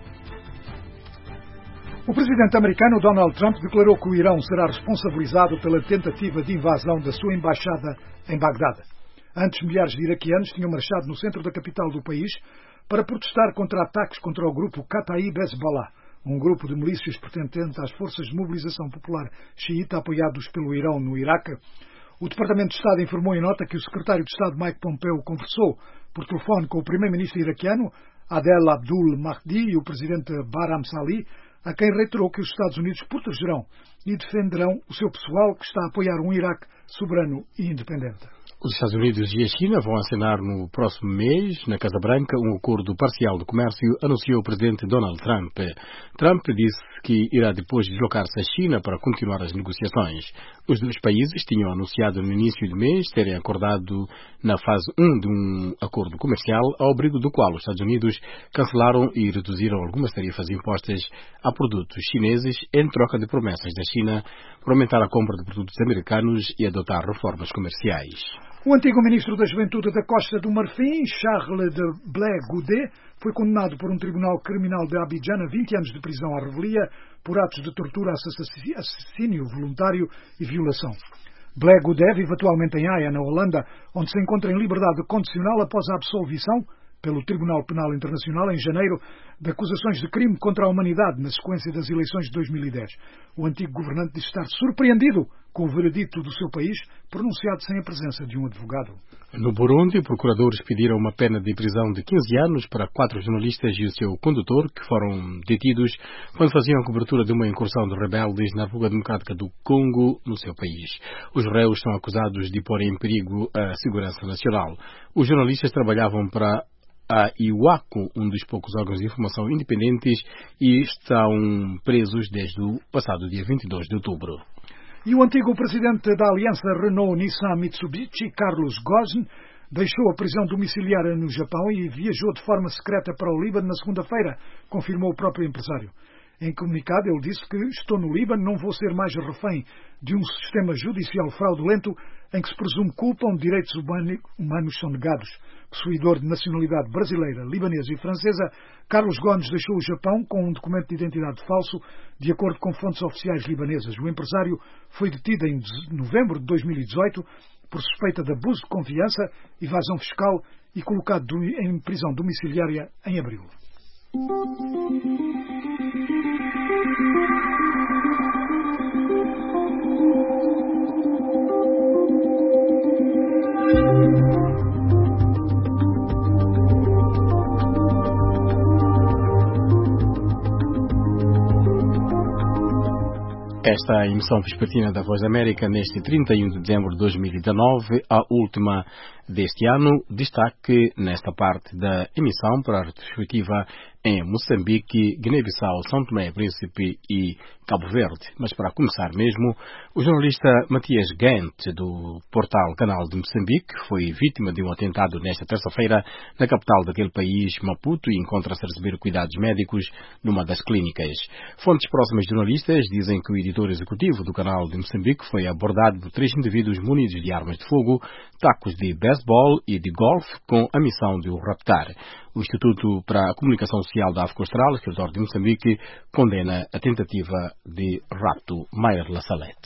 O presidente americano Donald Trump declarou que o Irão será responsabilizado pela tentativa de invasão da sua embaixada em Bagdade. Antes, milhares de iraquianos tinham marchado no centro da capital do país para protestar contra ataques contra o grupo Kataib Hezbollah, um grupo de milícias pertencente às forças de mobilização popular xiita apoiados pelo Irão no Iraque. O Departamento de Estado informou em nota que o secretário de Estado Mike Pompeo conversou por telefone com o primeiro-ministro iraquiano Adel Abdul Mahdi e o presidente Barham Salih, a quem reiterou que os Estados Unidos protegerão e defenderão o seu pessoal que está a apoiar um Iraque soberano e independente. Os Estados Unidos e a China vão assinar no próximo mês, na Casa Branca, um acordo parcial de comércio, anunciou o presidente Donald Trump. Trump disse que irá depois deslocar-se à China para continuar as negociações. Os dois países tinham anunciado no início do mês terem acordado na fase um de um acordo comercial, ao abrigo do qual os Estados Unidos cancelaram e reduziram algumas tarifas impostas a produtos chineses em troca de promessas da China para aumentar a compra de produtos americanos e adotar reformas comerciais. O antigo ministro da Juventude da Costa do Marfim, Charles de Blé Goudet, foi condenado por um tribunal criminal de Abidjan a vinte anos de prisão à revelia por atos de tortura, assassínio voluntário e violação. Blé Goudet vive atualmente em Haia, na Holanda, onde se encontra em liberdade condicional após a absolvição pelo Tribunal Penal Internacional em janeiro de acusações de crime contra a humanidade na sequência das eleições de dois mil e dez. O antigo governante diz estar surpreendido com o veredito do seu país, pronunciado sem a presença de um advogado. No Burundi, procuradores pediram uma pena de prisão de quinze anos para quatro jornalistas e o seu condutor, que foram detidos quando faziam a cobertura de uma incursão de rebeldes na República Democrática do Congo, no seu país. Os réus são acusados de pôr em perigo a segurança nacional. Os jornalistas trabalhavam para a Iwaco, um dos poucos órgãos de informação independentes, e estão presos desde o passado dia vinte e dois de outubro. E o antigo presidente da aliança Renault-Nissan-Mitsubishi, Carlos Ghosn, deixou a prisão domiciliária no Japão e viajou de forma secreta para o Líbano na segunda-feira, confirmou o próprio empresário. Em comunicado, ele disse que estou no Líbano, não vou ser mais refém de um sistema judicial fraudulento em que se presume culpa onde direitos humanos são negados. Possuidor de nacionalidade brasileira, libanesa e francesa, Carlos Gomes deixou o Japão com um documento de identidade falso, de acordo com fontes oficiais libanesas. O empresário foi detido em novembro de dois mil e dezoito por suspeita de abuso de confiança, evasão fiscal e colocado em prisão domiciliária em abril. Esta é a emissão vespertina da Voz da América neste trinta e um de dezembro de dois mil e dezenove, a última deste ano. Destaque nesta parte da emissão para a retrospectiva em Moçambique, Guiné-Bissau, São Tomé e Príncipe e Cabo Verde. Mas para começar mesmo, o jornalista Matias Gant, do portal Canal de Moçambique, foi vítima de um atentado nesta terça-feira na capital daquele país, Maputo, e encontra-se a receber cuidados médicos numa das clínicas. Fontes próximas de jornalistas dizem que o editor executivo do Canal de Moçambique foi abordado por três indivíduos munidos de armas de fogo, tacos de beisebol e de golfe, com a missão de o raptar. O Instituto para a Comunicação Social da África Austral, escritório de Moçambique, condena a tentativa de rapto. Mayra La Salette.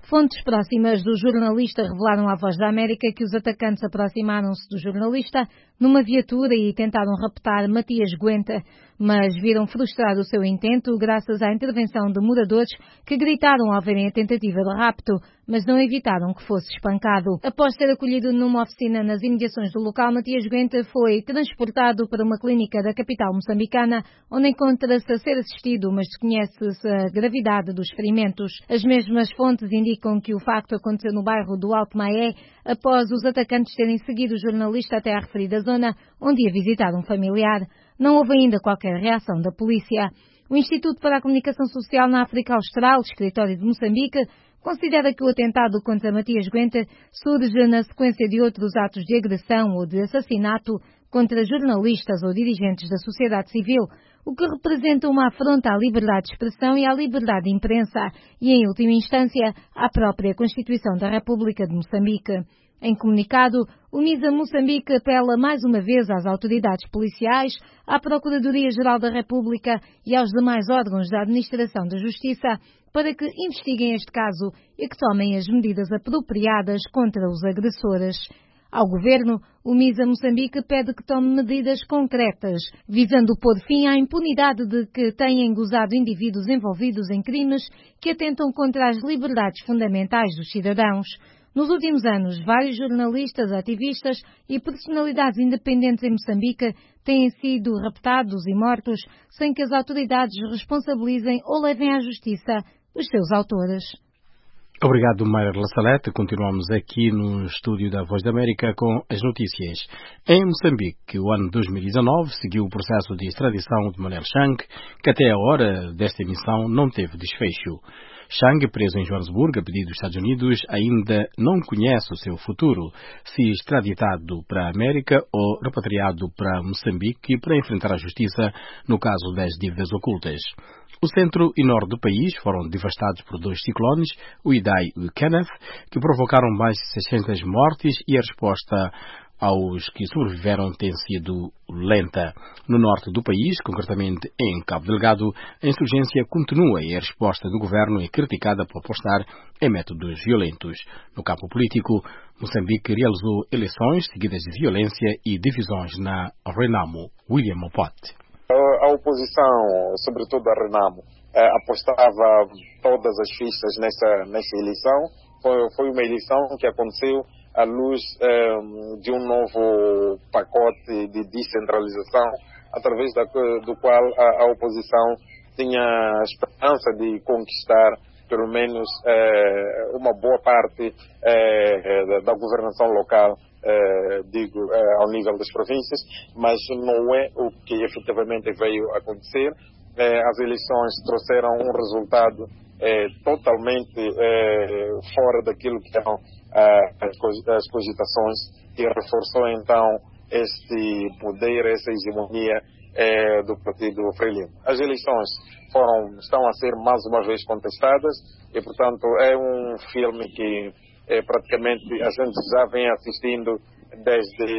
Fontes próximas do jornalista revelaram à Voz da América que os atacantes aproximaram-se do jornalista numa viatura e tentaram raptar Matias Guenta, mas viram frustrado o seu intento graças à intervenção de moradores que gritaram ao verem a tentativa de rapto, mas não evitaram que fosse espancado. Após ser acolhido numa oficina nas imediações do local, Matias Guenta foi transportado para uma clínica da capital moçambicana, onde encontra-se a ser assistido, mas desconhece-se a gravidade dos ferimentos. As mesmas fontes indicam que o facto aconteceu no bairro do Alto Maé, após os atacantes terem seguido o jornalista até à referida zona, onde ia visitar um familiar. Não houve ainda qualquer reação da polícia. O Instituto para a Comunicação Social na África Austral, escritório de Moçambique, considera que o atentado contra Matias Guenta surge na sequência de outros atos de agressão ou de assassinato contra jornalistas ou dirigentes da sociedade civil, o que representa uma afronta à liberdade de expressão e à liberdade de imprensa e, em última instância, à própria Constituição da República de Moçambique. Em comunicado, o MISA Moçambique apela mais uma vez às autoridades policiais, à Procuradoria-Geral da República e aos demais órgãos da Administração da Justiça para que investiguem este caso e que tomem as medidas apropriadas contra os agressores. Ao Governo, o MISA Moçambique pede que tome medidas concretas, visando pôr fim à impunidade de que têm gozado indivíduos envolvidos em crimes que atentam contra as liberdades fundamentais dos cidadãos. Nos últimos anos, vários jornalistas, ativistas e personalidades independentes em Moçambique têm sido raptados e mortos sem que as autoridades responsabilizem ou levem à justiça os seus autores. Obrigado, Mayra Salete. Continuamos aqui no estúdio da Voz da América com as notícias. Em Moçambique, o ano dois mil e dezanove seguiu o processo de extradição de Manel Chang, que até a hora desta emissão não teve desfecho. Chang, preso em Joanesburgo a pedido dos Estados Unidos, ainda não conhece o seu futuro, se extraditado para a América ou repatriado para Moçambique para enfrentar a justiça no caso das dívidas ocultas. O centro e norte do país foram devastados por dois ciclones, o Idai e o Kenneth, que provocaram mais de seiscentas mortes e a resposta aos que sobreviveram tem sido lenta. No norte do país, concretamente em Cabo Delgado, a insurgência continua e a resposta do governo é criticada por apostar em métodos violentos. No campo político, Moçambique realizou eleições seguidas de violência e divisões na Renamo. William Mopote. A oposição, sobretudo a Renamo, apostava todas as fichas nessa, nessa eleição. Foi, foi uma eleição que aconteceu à luz um, de um novo pacote de descentralização, através da, do qual a, a oposição tinha a esperança de conquistar pelo menos eh, uma boa parte eh, da, da governação local, eh, digo, eh, ao nível das províncias, mas não é o que efetivamente veio acontecer. Eh, as eleições trouxeram um resultado eh, totalmente eh, fora daquilo que eram eh, as cogitações e reforçou então este poder, essa hegemonia eh, do Partido Frelimo. As eleições foram, estão a ser mais uma vez contestadas e, portanto, é um filme que eh, praticamente a gente já vem assistindo desde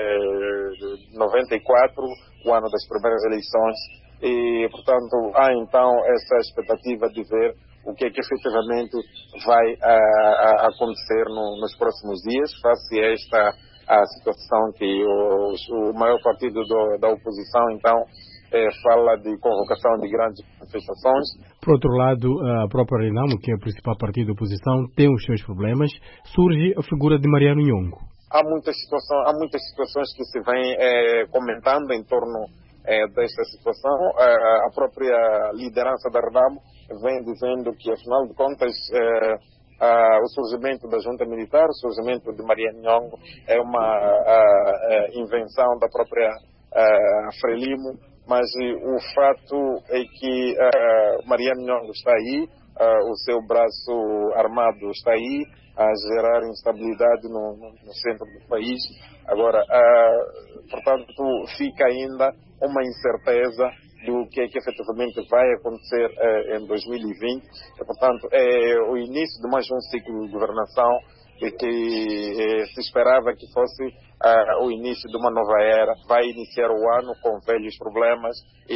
eh, noventa e quatro, o ano das primeiras eleições, e, portanto, há então essa expectativa de ver o que é que efetivamente vai a, a acontecer no, nos próximos dias, face a esta a situação que o, o maior partido do, da oposição, então, eh, fala de convocação de grandes manifestações. Por outro lado, a própria Renamo, que é o principal partido da oposição, tem os seus problemas. Surge a figura de Mariano Nhongo. Há muitas situações, há muitas situações que se vêm eh, comentando em torno eh, desta situação. Eh, a própria liderança da Renamo vem dizendo que, afinal de contas, eh, Uh, o surgimento da junta militar, o surgimento de Mariano Nhongo é uma uh, uh, invenção da própria uh, Frelimo, mas uh, o fato é que uh, Mariano Nhongo está aí, uh, o seu braço armado está aí, a gerar instabilidade no, no, no centro do país. Agora, uh, portanto, fica ainda uma incerteza do que é que efetivamente vai acontecer eh, em dois mil e vinte. E, portanto, é o início de mais um ciclo de governação e que eh, se esperava que fosse uh, o início de uma nova era. Vai iniciar o ano com velhos problemas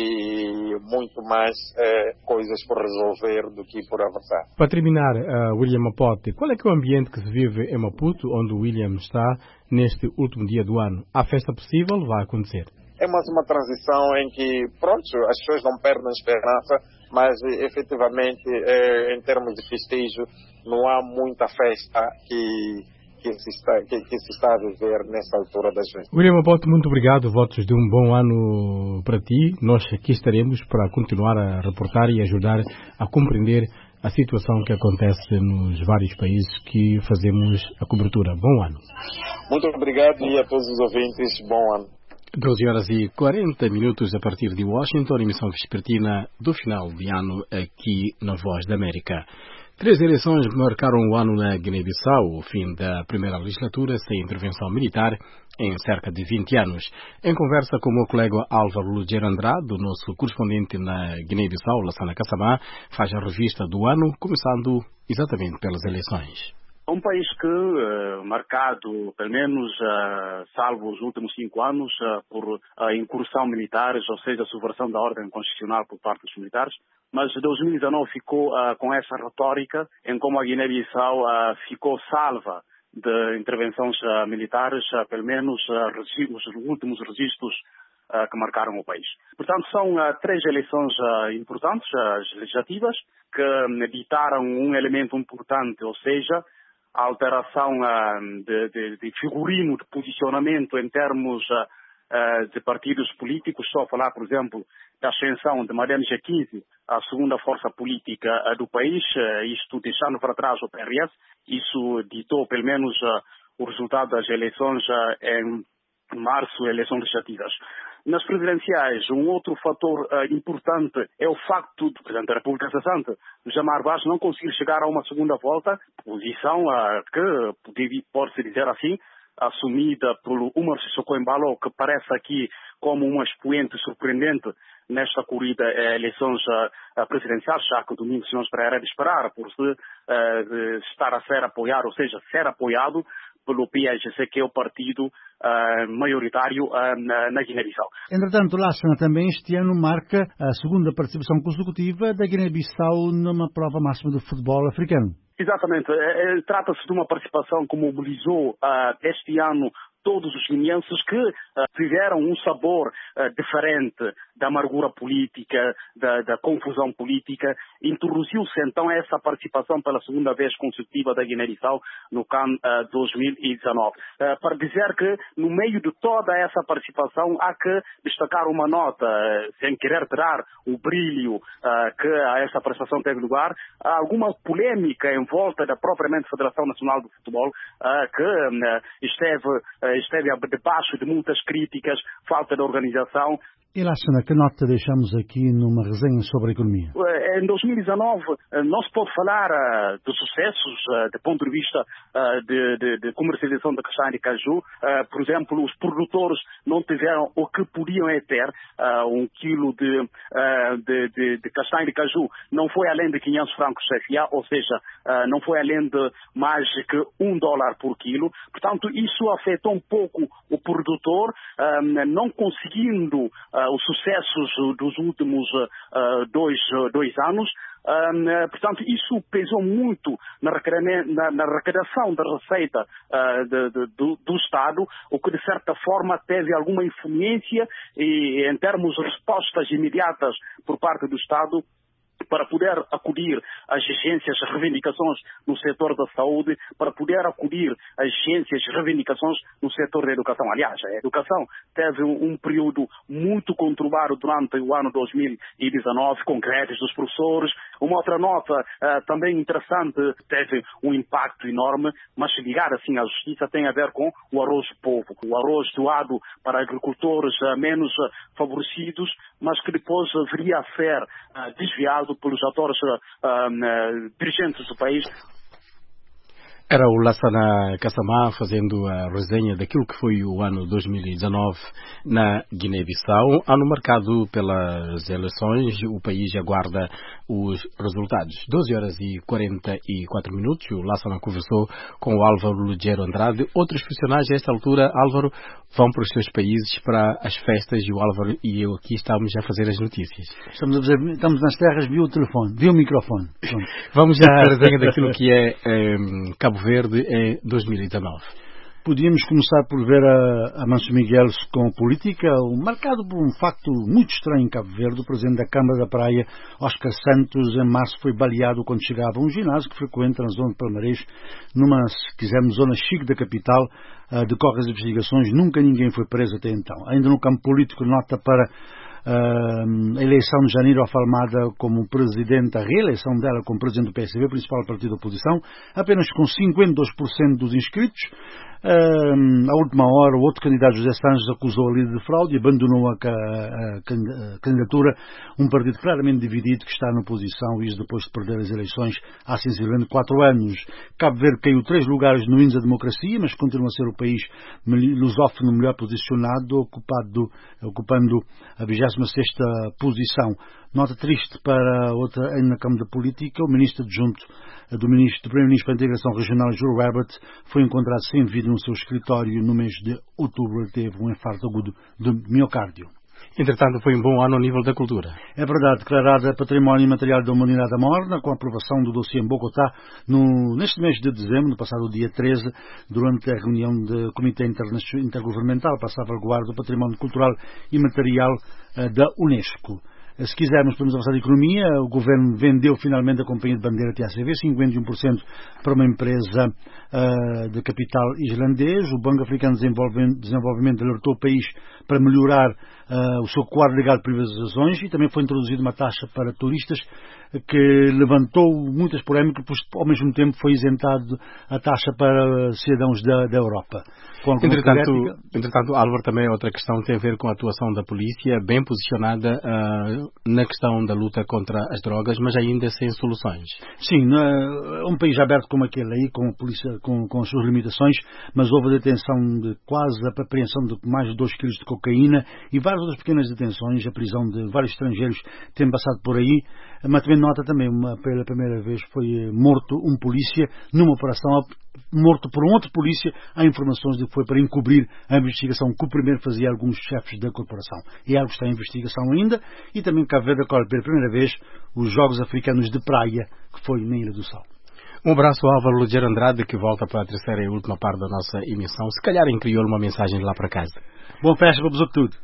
e muito mais eh, coisas por resolver do que por avançar. Para terminar, uh, William Apote, qual é que é o ambiente que se vive em Maputo, onde o William está, neste último dia do ano? Há festa possível? Vai acontecer? É mais uma transição em que, pronto, as pessoas não perdem a esperança, mas efetivamente, eh, em termos de festejo, não há muita festa que, que, se está, que, que se está a viver nessa altura das vezes. William Apote, muito obrigado. Votos de um bom ano para ti. Nós aqui estaremos para continuar a reportar e ajudar a compreender a situação que acontece nos vários países que fazemos a cobertura. Bom ano. Muito obrigado e a todos os ouvintes, bom ano. doze horas e quarenta minutos a partir de Washington, emissão vespertina do final de ano aqui na Voz da América. Três eleições marcaram o ano na Guiné-Bissau, o fim da primeira legislatura sem intervenção militar em cerca de vinte anos. Em conversa com o meu colega Álvaro Lugero Andrade, o nosso correspondente na Guiné-Bissau, Lassana Kassamá, faz a revista do ano, começando exatamente pelas eleições. Um país que, uh, marcado, pelo menos, uh, salvo os últimos cinco anos, uh, por uh, incursão militares, ou seja, a subversão da ordem constitucional por parte dos militares, mas dois mil e dezenove ficou uh, com essa retórica em como a Guiné-Bissau uh, ficou salva de intervenções uh, militares, uh, pelo menos uh, os últimos registros uh, que marcaram o país. Portanto, são uh, três eleições uh, importantes, uh, as legislativas, que uh, ditaram um elemento importante, ou seja, a alteração uh, de, de, de figurino, de posicionamento em termos uh, uh, de partidos políticos. Só falar, por exemplo, da ascensão de Mariano Jaquinzi, a segunda força política uh, do país, uh, isto deixando para trás o P R S. Isso ditou, pelo menos, uh, o resultado das eleições uh, em março, eleições legislativas. Nas presidenciais, um outro fator uh, importante é o facto do Presidente da República cessante, Jamar Vaz, não conseguir chegar a uma segunda volta, posição uh, que, pode-se dizer assim, assumida pelo Umar Sissoko Embalo, que parece aqui como um expoente surpreendente nesta corrida a eleições uh, presidenciais, já que o Domingos Simões Pereira é de esperar por se uh, de estar a ser apoiado, ou seja, ser apoiado pelo P S G C, que é o partido uh, maioritário uh, na, na Guiné-Bissau. Entretanto, Lassana também este ano marca a segunda participação consecutiva da Guiné-Bissau numa prova máxima do futebol africano. Exatamente. É, é, trata-se de uma participação que mobilizou uh, este ano todos os guineenses que uh, tiveram um sabor uh, diferente da amargura política, da, da confusão política. Introduziu-se então essa participação pela segunda vez consecutiva da Guiné-Bissau no C A N uh, dois mil e dezenove. Uh, para dizer que no meio de toda essa participação há que destacar uma nota, uh, sem querer tirar o brilho uh, que a essa participação teve lugar, há alguma polêmica em volta da propriamente Federação Nacional do Futebol uh, que uh, esteve uh, esteve debaixo de muitas críticas, falta de organização. E Lassana, que nota deixamos aqui numa resenha sobre a economia? Em dois mil e dezenove não se pode falar uh, de sucessos uh, do ponto de vista uh, de, de, de comercialização da castanha de caju. Uh, por exemplo, os produtores não tiveram o que podiam ter. Uh, um quilo de, uh, de, de, de castanha de caju não foi além de quinhentos francos C F A, ou seja, uh, não foi além de mais que um dólar por quilo. Portanto, isso afetou um pouco o produtor, uh, não conseguindo uh, os sucessos dos últimos uh, dois, uh, dois anos. Uh, portanto, isso pesou muito na, na, na arrecadação da receita uh, de, de, do, do Estado, o que de certa forma teve alguma influência e, em termos de respostas imediatas por parte do Estado, para poder acudir às exigências e reivindicações no setor da saúde, para poder acudir às exigências e reivindicações no setor da educação. Aliás, a educação teve um período muito conturbado durante o ano dois mil e dezenove, com greves dos professores. Uma outra nota uh, também interessante, teve um impacto enorme, mas ligada assim à justiça, tem a ver com o arroz do povo. O arroz doado para agricultores uh, menos uh, favorecidos, mas que depois uh, viria a ser uh, desviado pelos atores uh, uh, dirigentes do país. Era o Lassana Kassamá fazendo a resenha daquilo que foi o ano dois mil e dezanove na Guiné-Bissau, ano marcado pelas eleições. O país aguarda os resultados. doze horas e quarenta e quatro minutos. O Lassana conversou com o Álvaro Lugero Andrade. Outros funcionários a esta altura, Álvaro, vão para os seus países para as festas, e o Álvaro e eu aqui estamos a fazer as notícias. Estamos, a fazer, estamos nas terras via o telefone, via o microfone. Vamos já à resenha daquilo que é um, Cabo Verde em dois mil e dezanove. Podíamos começar por ver a, a Manso Miguel com política, marcado por um facto muito estranho em Cabo Verde. O presidente da Câmara da Praia, Oscar Santos, em março foi baleado quando chegava a um ginásio que frequenta na zona de Palmarés, numa, se quisermos, zona chique da capital. Uh, decorre as investigações, nunca ninguém foi preso até então. Ainda no campo político, nota para Uh, a eleição de Janiro Afalmada como presidente, a reeleição dela como presidente do P S B, principal partido da oposição, apenas com cinquenta e dois por cento dos inscritos. Uh, à última hora, o outro candidato, José Sanches, acusou a líder de fraude e abandonou a, a, a, a candidatura, um partido claramente dividido que está na oposição, e isso depois de perder as eleições há sensivelmente quatro anos. Cabo Verde caiu três lugares no índice da democracia, mas continua a ser o país lusófono melhor posicionado, ocupado, ocupando a vigésima sexta posição. Nota triste para outra, ainda na Câmara da Política, o ministro adjunto do, ministro, do Primeiro-Ministro para a Integração Regional, Júlio Herbert, foi encontrado sem vida no seu escritório no mês de outubro. Ele teve um infarto agudo de miocárdio. Entretanto, foi um bom ano ao nível da cultura. É verdade, declarada Património Imaterial da Humanidade da Morna, com a aprovação do dossiê em Bogotá, no, neste mês de dezembro, no passado dia treze, durante a reunião do Comitê Intergovernamental para a Salvaguarda do Património Cultural e Material uh, da Unesco. Se quisermos, podemos avançar de economia. O governo vendeu finalmente a companhia de bandeira T A C V, cinquenta e um por cento para uma empresa uh, de capital islandês. O Banco Africano de Desenvolvimento alertou o país para melhorar uh, o seu quadro legal de privatizações, e também foi introduzida uma taxa para turistas que levantou muitas polémicas, pois ao mesmo tempo foi isentado a taxa para cidadãos da, da Europa. Entretanto, entretanto, Álvaro, também outra questão tem a ver com a atuação da polícia, bem posicionada uh, na questão da luta contra as drogas, mas ainda sem soluções. Sim, é um país aberto como aquele aí, com a polícia, com, com as suas limitações, mas houve a detenção de quase a apreensão de mais de dois quilos de cocaína e várias outras pequenas detenções, a prisão de vários estrangeiros que têm passado por aí. Mas também nota também, uma, pela primeira vez foi morto um polícia numa operação, morto por um outro polícia. Há informações de que foi para encobrir a investigação que o primeiro fazia alguns chefes da corporação. E algo está em investigação ainda. E também Cabo Verde acolhe pela primeira vez os Jogos Africanos de Praia, que foi na Ilha do Sal. Um abraço ao Álvaro Lugero Andrade, que volta para a terceira e última parte da nossa emissão. Se calhar em crioulo uma mensagem de lá para casa. Bom festa para vos tudo.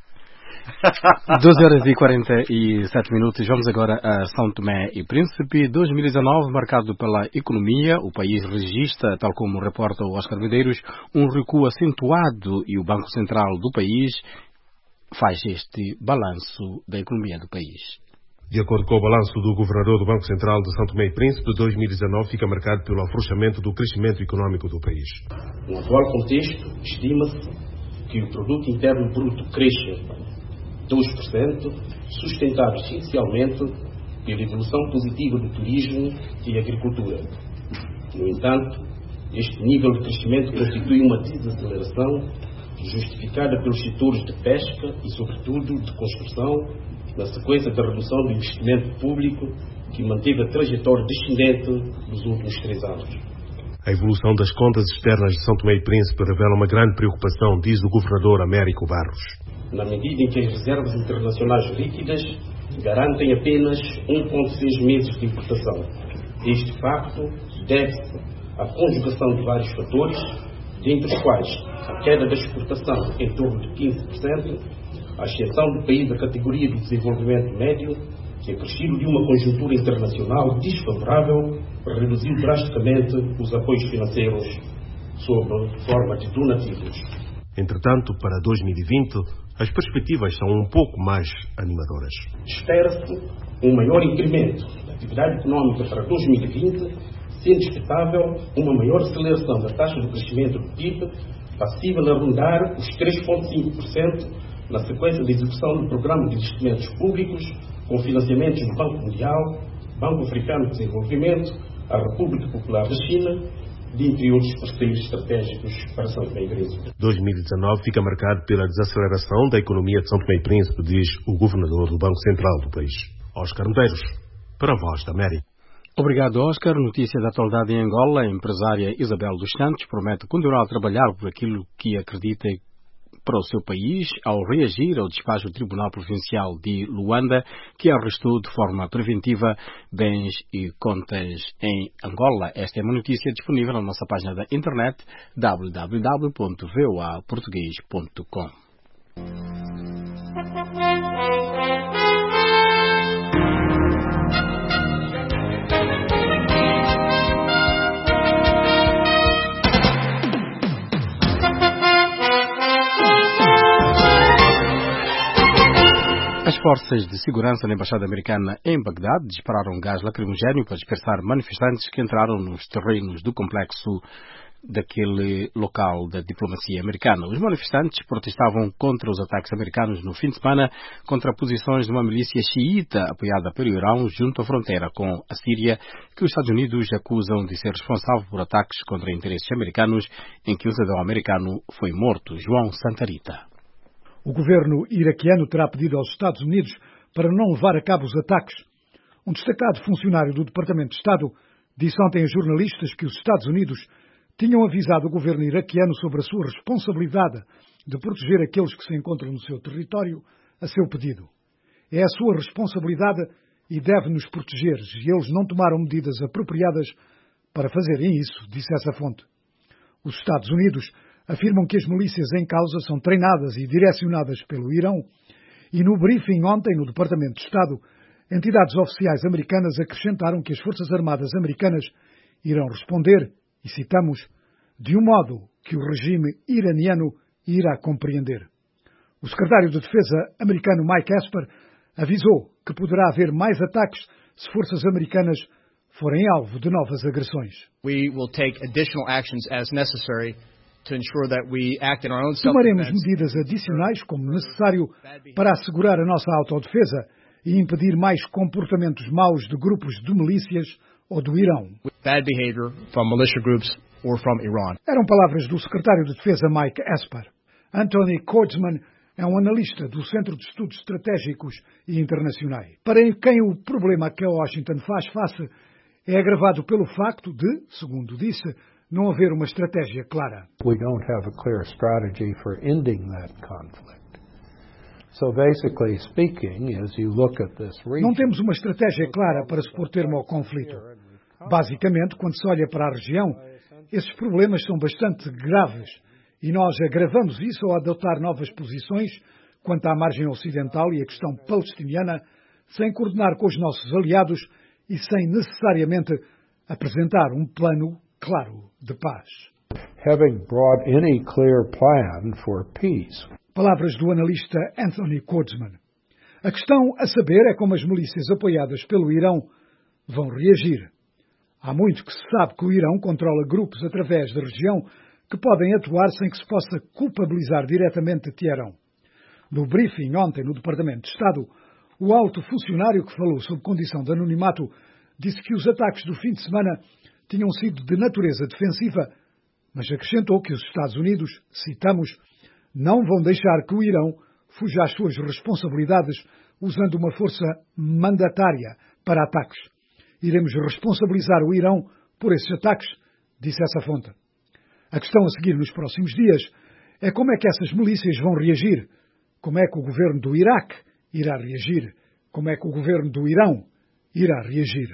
doze horas e quarenta e sete minutos. Vamos agora a São Tomé e Príncipe. dois mil e dezanove, marcado pela economia. O país registra, tal como reporta o Oscar Medeiros, um recuo acentuado, e o Banco Central do país faz este balanço da economia do país. De acordo com o balanço do governador do Banco Central de São Tomé e Príncipe, dois mil e dezanove fica marcado pelo afrouxamento do crescimento económico do país. No atual contexto, estima-se que o produto interno bruto cresça dois por cento, sustentado essencialmente pela evolução positiva do turismo e agricultura. No entanto, este nível de crescimento constitui uma desaceleração justificada pelos setores de pesca e, sobretudo, de construção, na sequência da redução do investimento público, que manteve a trajetória descendente nos últimos três anos. A evolução das contas externas de São Tomé e Príncipe revela uma grande preocupação, diz o governador Américo Barros. Na medida em que as reservas internacionais líquidas garantem apenas um vírgula seis meses de importação. Este facto deve-se à conjugação de vários fatores, dentre os quais a queda da exportação em torno de quinze por cento, a ascensão do país da categoria de desenvolvimento médio, que acrescido de uma conjuntura internacional desfavorável, reduziu drasticamente os apoios financeiros sob forma de donativos. Entretanto, para dois mil e vinte, as perspectivas são um pouco mais animadoras. Espera-se um maior incremento da atividade económica para dois mil e vinte, sendo expectável uma maior aceleração da taxa de crescimento do P I B, passível a rondar os três vírgula cinco por cento na sequência da execução do Programa de Investimentos Públicos, com financiamentos do Banco Mundial, Banco Africano de Desenvolvimento, a República Popular da China dentre outros parceiros estratégicos para São Tomé e Príncipe. dois mil e dezanove fica marcado pela desaceleração da economia de São Tomé e Príncipe, diz o governador do Banco Central do país. Oscar Medeiros, para a Voz da América. Obrigado, Oscar. Notícia da atualidade em Angola. A empresária Isabel dos Santos promete continuar a trabalhar por aquilo que acredita para o seu país ao reagir ao despacho do Tribunal Provincial de Luanda, que arrestou de forma preventiva bens e contas em Angola. Esta é uma notícia disponível na nossa página da internet w w w ponto v o a português ponto com. As forças de segurança da Embaixada Americana em Bagdade dispararam gás lacrimogéneo para dispersar manifestantes que entraram nos terrenos do complexo daquele local da diplomacia americana. Os manifestantes protestavam contra os ataques americanos no fim de semana contra posições de uma milícia xiita apoiada pelo Irão junto à fronteira com a Síria, que os Estados Unidos acusam de ser responsável por ataques contra interesses americanos em que um cidadão americano foi morto. João Santarita. O governo iraquiano terá pedido aos Estados Unidos para não levar a cabo os ataques. Um destacado funcionário do Departamento de Estado disse ontem a jornalistas que os Estados Unidos tinham avisado o governo iraquiano sobre a sua responsabilidade de proteger aqueles que se encontram no seu território a seu pedido. É a sua responsabilidade e deve-nos proteger, e eles não tomaram medidas apropriadas para fazerem isso, disse essa fonte. Os Estados Unidos afirmam que as milícias em causa são treinadas e direcionadas pelo Irão e no briefing ontem no Departamento de Estado, entidades oficiais americanas acrescentaram que as Forças Armadas americanas irão responder, e citamos, de um modo que o regime iraniano irá compreender. O secretário de Defesa americano Mike Esper avisou que poderá haver mais ataques se forças americanas forem alvo de novas agressões. We will take additional actions as necessary to ensure that we act in our own Tomaremos self-defense. medidas adicionais como necessário para assegurar a nossa autodefesa e impedir mais comportamentos maus de grupos de milícias ou do Irão. Bad behavior from militia groups or from Iran. Eram palavras do secretário de Defesa Mike Esper. Anthony Kordsman é um analista do Centro de Estudos Estratégicos e Internacionais, para quem o problema que a Washington faz face é agravado pelo facto de, segundo disse, não haver uma estratégia clara. We don't have a clear strategy for ending that conflict. So basically speaking, as you look at this region, não temos uma estratégia clara para se pôr termo ao conflito. Basicamente, quando se olha para a região, esses problemas são bastante graves e nós agravamos isso ao adotar novas posições quanto à margem ocidental e a questão palestiniana, sem coordenar com os nossos aliados e sem necessariamente apresentar um plano claro de paz. Having brought any clear plan for peace. Palavras do analista Anthony Kordsman. A questão a saber é como as milícias apoiadas pelo Irão vão reagir. Há muito que se sabe que o Irão controla grupos através da região que podem atuar sem que se possa culpabilizar diretamente Teherão. No briefing ontem no Departamento de Estado, o alto funcionário que falou sob condição de anonimato disse que os ataques do fim de semana tinham sido de natureza defensiva, mas acrescentou que os Estados Unidos, citamos, não vão deixar que o Irão fuja às suas responsabilidades usando uma força mandatária para ataques. Iremos responsabilizar o Irão por esses ataques, disse essa fonte. A questão a seguir nos próximos dias é como é que essas milícias vão reagir, como é que o governo do Iraque irá reagir, como é que o governo do Irão irá reagir.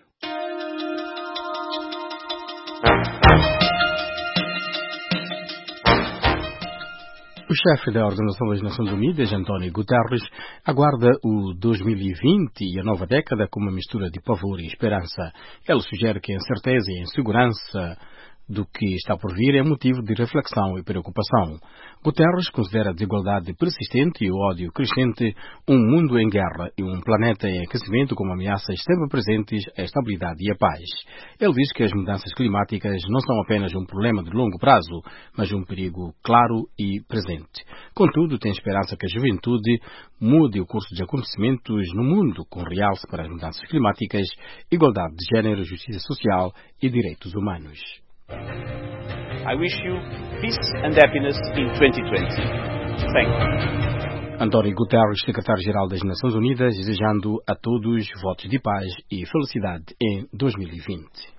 O chefe da Organização das Nações Unidas, António Guterres, aguarda o dois mil e vinte e a nova década como uma mistura de pavor e esperança. Ele sugere que a incerteza e a insegurança do que está por vir é motivo de reflexão e preocupação. Guterres considera a desigualdade persistente e o ódio crescente, um mundo em guerra e um planeta em aquecimento como ameaças sempre presentes à estabilidade e à paz. Ele diz que as mudanças climáticas não são apenas um problema de longo prazo, mas um perigo claro e presente. Contudo, tem esperança que a juventude mude o curso dos acontecimentos no mundo, com realce para as mudanças climáticas, igualdade de género, justiça social e direitos humanos. I wish you peace and happiness in twenty twenty. Thank you. António Guterres, secretário-geral das Nações Unidas, desejando a todos votos de paz e felicidade em dois mil e vinte.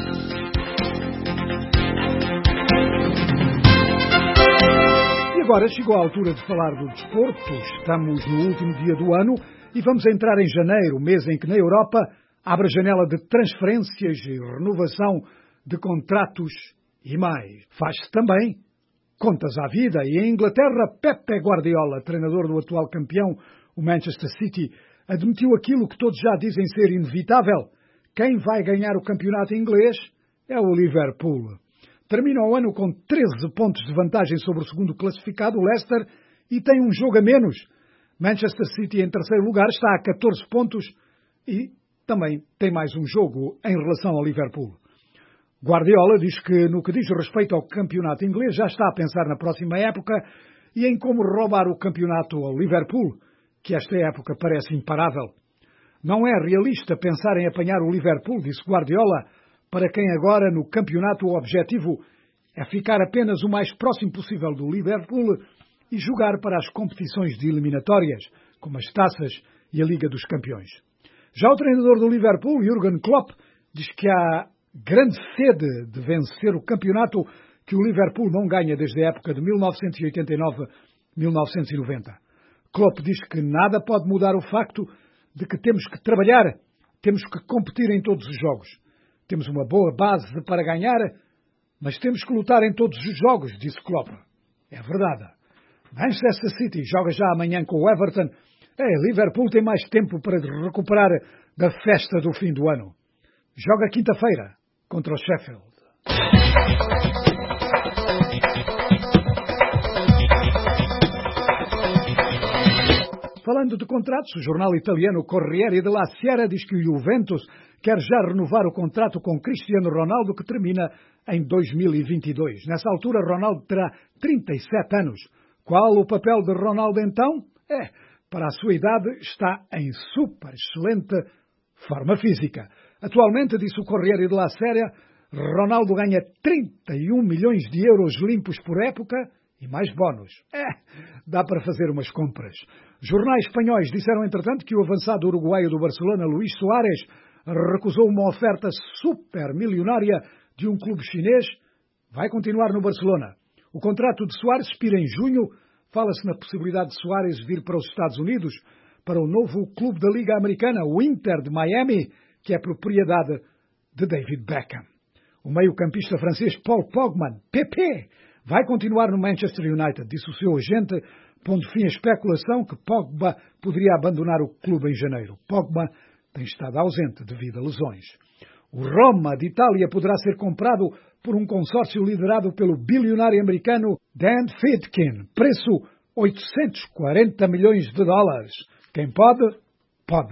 E agora chegou a altura de falar do desporto. Estamos no último dia do ano e vamos entrar em janeiro, mês em que na Europa abre a janela de transferências e renovação de contratos e mais. Faz-se também contas à vida e em Inglaterra, Pep Guardiola, treinador do atual campeão, o Manchester City, admitiu aquilo que todos já dizem ser inevitável. Quem vai ganhar o campeonato inglês é o Liverpool. Termina o ano com treze pontos de vantagem sobre o segundo classificado, o Leicester, e tem um jogo a menos. Manchester City, em terceiro lugar, está a catorze pontos e também tem mais um jogo em relação ao Liverpool. Guardiola diz que, no que diz respeito ao campeonato inglês, já está a pensar na próxima época e em como roubar o campeonato ao Liverpool, que esta época parece imparável. Não é realista pensar em apanhar o Liverpool, disse Guardiola, para quem agora no campeonato o objetivo é ficar apenas o mais próximo possível do Liverpool e jogar para as competições de eliminatórias, como as taças e a Liga dos Campeões. Já o treinador do Liverpool, Jürgen Klopp, diz que há grande sede de vencer o campeonato que o Liverpool não ganha desde a época de mil novecentos e oitenta e nove a mil novecentos e noventa. Klopp diz que nada pode mudar o facto de que temos que trabalhar, temos que competir em todos os jogos. Temos uma boa base para ganhar, mas temos que lutar em todos os jogos, disse Klopp. É verdade. Manchester City joga já amanhã com o Everton. É, Liverpool tem mais tempo para recuperar da festa do fim do ano. Joga quinta-feira contra o Sheffield. Falando de contratos, o jornal italiano Corriere della Sera diz que o Juventus quer já renovar o contrato com Cristiano Ronaldo, que termina em dois mil e vinte e dois. Nessa altura, Ronaldo terá trinta e sete anos. Qual o papel de Ronaldo então? É, para a sua idade, está em super excelente forma física. Atualmente, disse o Corriere della Sera, Ronaldo ganha trinta e um milhões de euros limpos por época e mais bónus. É, dá para fazer umas compras. Jornais espanhóis disseram, entretanto, que o avançado uruguaio do Barcelona, Luís Soares, recusou uma oferta super milionária de um clube chinês. Vai continuar no Barcelona. O contrato de Soares expira em junho. Fala-se na possibilidade de Soares vir para os Estados Unidos, para o novo clube da Liga Americana, o Inter de Miami, que é propriedade de David Beckham. O meio-campista francês Paul Pogba, P P, vai continuar no Manchester United, disse o seu agente, pondo fim à especulação que Pogba poderia abandonar o clube em janeiro. Pogba tem estado ausente devido a lesões. O Roma de Itália poderá ser comprado por um consórcio liderado pelo bilionário americano Dan Fitkin. Preço oitocentos e quarenta milhões de dólares. Quem pode, pode.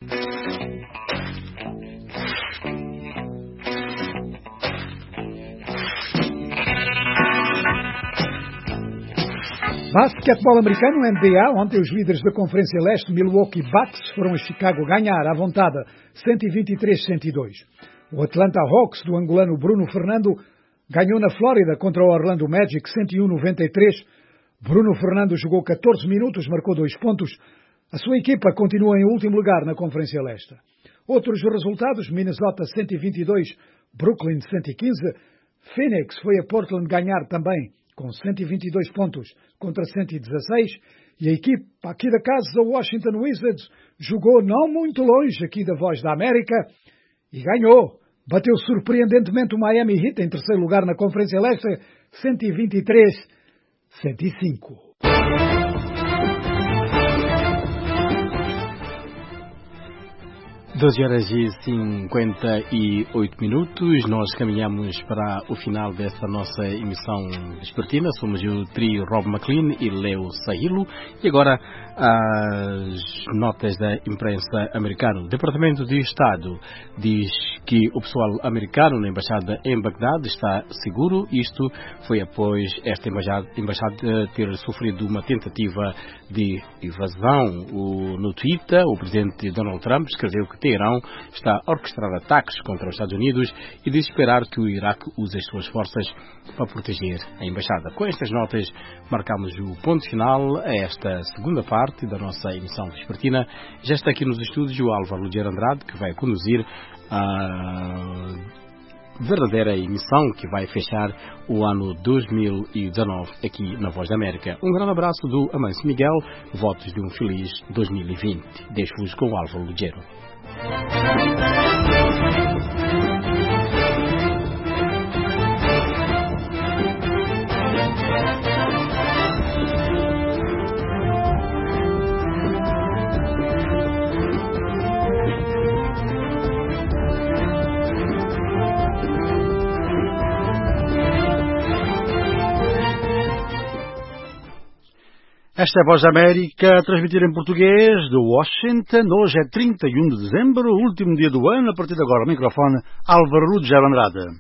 Basquetebol americano, N B A. Ontem os líderes da Conferência Leste, Milwaukee Bucks, foram a Chicago ganhar à vontade cento e vinte e três a cento e dois. O Atlanta Hawks, do angolano Bruno Fernando, ganhou na Flórida contra o Orlando Magic cento e um a noventa e três. Bruno Fernando jogou catorze minutos, marcou dois pontos. A sua equipa continua em último lugar na Conferência Leste. Outros resultados: Minnesota cento e vinte e dois, Brooklyn cento e quinze. Phoenix foi a Portland ganhar também com cento e vinte e dois pontos contra cento e dezasseis. E a equipa aqui da casa, o Washington Wizards, jogou não muito longe aqui da Voz da América e ganhou. Bateu surpreendentemente o Miami Heat em terceiro lugar na Conferência Leste, cento e vinte e três a cento e cinco. doze horas e cinquenta e oito minutos, nós caminhamos para o final desta nossa emissão vespertina. Somos o trio Rob McLean e Leo Sahilo. E agora as notas da imprensa americana. O Departamento de Estado diz que o pessoal americano na Embaixada em Bagdade está seguro. Isto foi após esta embaixada, embaixada ter sofrido uma tentativa de invasão. O, no Twitter, o presidente Donald Trump escreveu que Teherão está a orquestrar ataques contra os Estados Unidos e diz esperar que o Iraque use as suas forças para proteger a embaixada. Com estas notas, marcamos o ponto final a esta segunda parte da nossa emissão vespertina. Já está aqui nos estúdios o Álvaro Lugero Andrade, que vai conduzir a verdadeira emissão que vai fechar o ano dois mil e dezanove aqui na Voz da América. Um grande abraço do Amâncio Miguel, votos de um feliz dois mil e vinte. Deixo-vos com o Álvaro Lugero. Esta é a Voz da América, a transmitir em português de Washington. Hoje é trinta e um de dezembro, último dia do ano. A partir de agora, o microfone, Álvaro Lugero Andrade.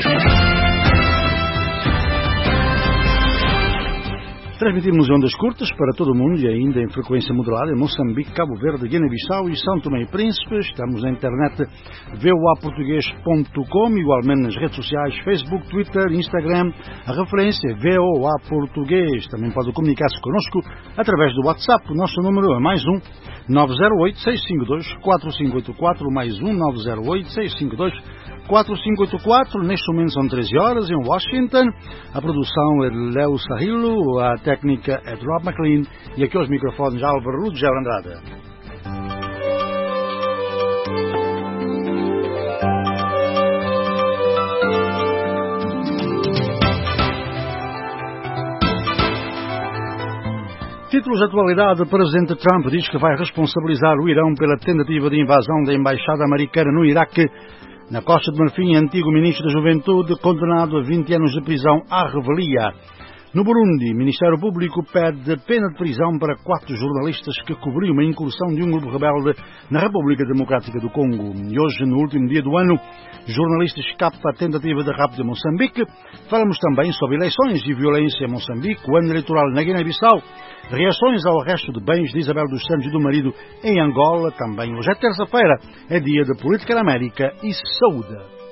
Transmitimos ondas curtas para todo o mundo e ainda em frequência modulada em Moçambique, Cabo Verde, Guiné-Bissau e São Tomé e Príncipe. Estamos na internet v o a português ponto com, igualmente nas redes sociais Facebook, Twitter, Instagram. A referência é V O A Português. Também pode comunicar-se connosco através do WhatsApp. O nosso número é mais um nove zero oito, seis cinco dois, quatro cinco oito quatro, mais um nove zero oito, seis cinco dois, quatro cinco oito quatro. Neste momento são treze horas em Washington. A produção é de Léo Sarrilo, a técnica é de Rob McLean e aqui aos microfones Álvaro Lugero Andrade. Títulos de atualidade. O presidente Trump diz que vai responsabilizar o Irão pela tentativa de invasão da embaixada americana no Iraque. Na Costa de Marfim, antigo ministro da Juventude, condenado a vinte anos de prisão à revelia. No Burundi, o Ministério Público pede pena de prisão para quatro jornalistas que cobriam uma incursão de um grupo rebelde na República Democrática do Congo. E hoje, no último dia do ano, jornalista escapa a tentativa de rapto em Moçambique. Falamos também sobre eleições e violência em Moçambique, o ano eleitoral na Guiné-Bissau, reações ao resto de bens de Isabel dos Santos e do marido em Angola. Também hoje é terça-feira, é dia de Política da América e Saúde.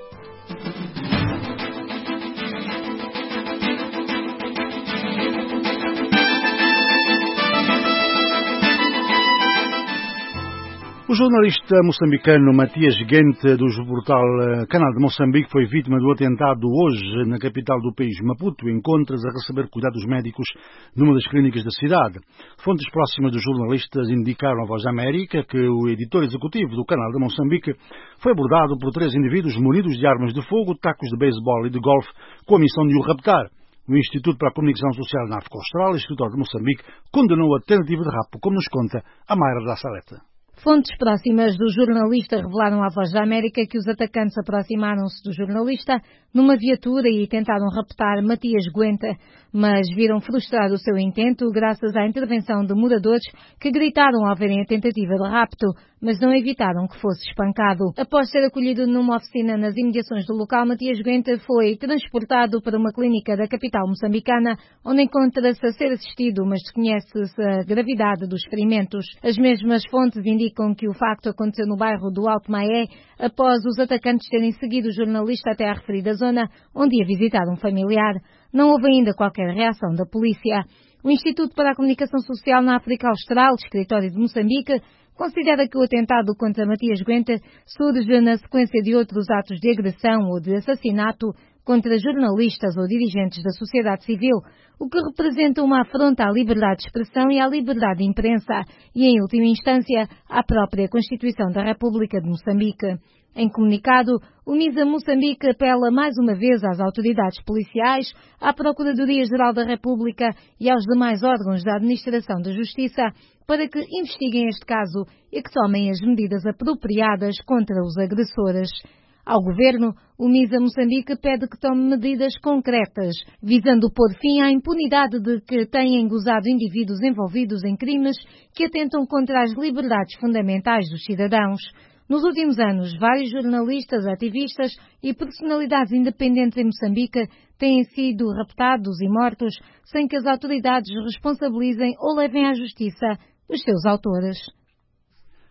O jornalista moçambicano Matias Gente, do portal Canal de Moçambique, foi vítima do atentado hoje na capital do país, Maputo. Encontra-se a receber cuidados médicos numa das clínicas da cidade. Fontes próximas dos jornalistas indicaram à Voz da América que o editor executivo do Canal de Moçambique foi abordado por três indivíduos munidos de armas de fogo, tacos de beisebol e de golfe, com a missão de o raptar. O Instituto para a Comunicação Social na África Austral, escritório de Moçambique, condenou a tentativa de rapto, como nos conta a Mayra da Saleta. Fontes próximas do jornalista revelaram à Voz da América que os atacantes aproximaram-se do jornalista numa viatura e tentaram raptar Matias Guenta, mas viram frustrado o seu intento graças à intervenção de moradores que gritaram ao verem a tentativa de rapto, mas não evitaram que fosse espancado. Após ser acolhido numa oficina nas imediações do local, Matias Guenta foi transportado para uma clínica da capital moçambicana, onde encontra-se a ser assistido, mas desconhece-se a gravidade dos ferimentos. As mesmas fontes indicam que o facto aconteceu no bairro do Alto Maé, após os atacantes terem seguido o jornalista até à referida zona, onde ia visitar um familiar. Não houve ainda qualquer reação da polícia. O Instituto para a Comunicação Social na África Austral, escritório de Moçambique, considera que o atentado contra Matias Guenta surge na sequência de outros atos de agressão ou de assassinato contra jornalistas ou dirigentes da sociedade civil, o que representa uma afronta à liberdade de expressão e à liberdade de imprensa e, em última instância, à própria Constituição da República de Moçambique. Em comunicado, o MISA Moçambique apela mais uma vez às autoridades policiais, à Procuradoria-Geral da República e aos demais órgãos da Administração da Justiça para que investiguem este caso e que tomem as medidas apropriadas contra os agressores. Ao Governo, o MISA Moçambique pede que tome medidas concretas, visando pôr fim à impunidade de que têm gozado indivíduos envolvidos em crimes que atentam contra as liberdades fundamentais dos cidadãos. Nos últimos anos, vários jornalistas, ativistas e personalidades independentes em Moçambique têm sido raptados e mortos sem que as autoridades responsabilizem ou levem à justiça os seus autores.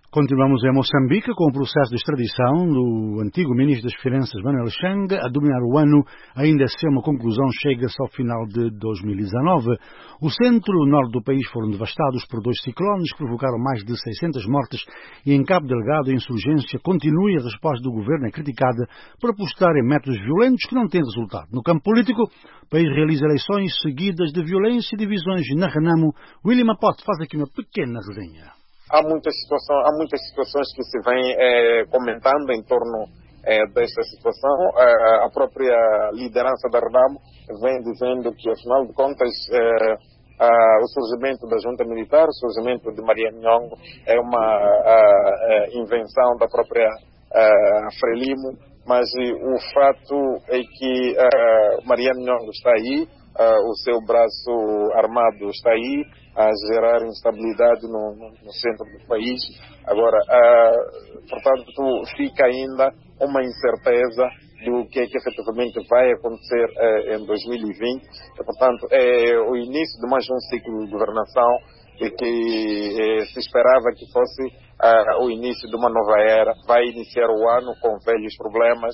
Continuamos em Moçambique com o processo de extradição do antigo ministro das Finanças, Manuel Chang, a dominar o ano, ainda sem uma conclusão, chega-se ao final de dois mil e dezanove. O centro e o norte do país foram devastados por dois ciclones que provocaram mais de seiscentas mortes e em Cabo Delgado a insurgência continua e a resposta do governo é criticada por apostar em métodos violentos que não têm resultado. No campo político, o país realiza eleições seguidas de violência e divisões na Renamo. William Apote faz aqui uma pequena resenha. Há muitas situações, há muitas situações que se vêm é, comentando em torno é, desta situação. É, a própria liderança da Renamo vem dizendo que, afinal de contas, é, a, o surgimento da junta militar, o surgimento de Mariano Nhongo é uma a, a invenção da própria a, Frelimo, mas e, o fato é que a, Mariano Nhongo está aí, a, o seu braço armado está aí, a gerar instabilidade no, no, no centro do país. Agora, uh, portanto, fica ainda uma incerteza do que é que efetivamente vai acontecer uh, em dois mil e vinte. E, portanto, é o início de mais um ciclo de governação e que eh, se esperava que fosse uh, o início de uma nova era. Vai iniciar o ano com velhos problemas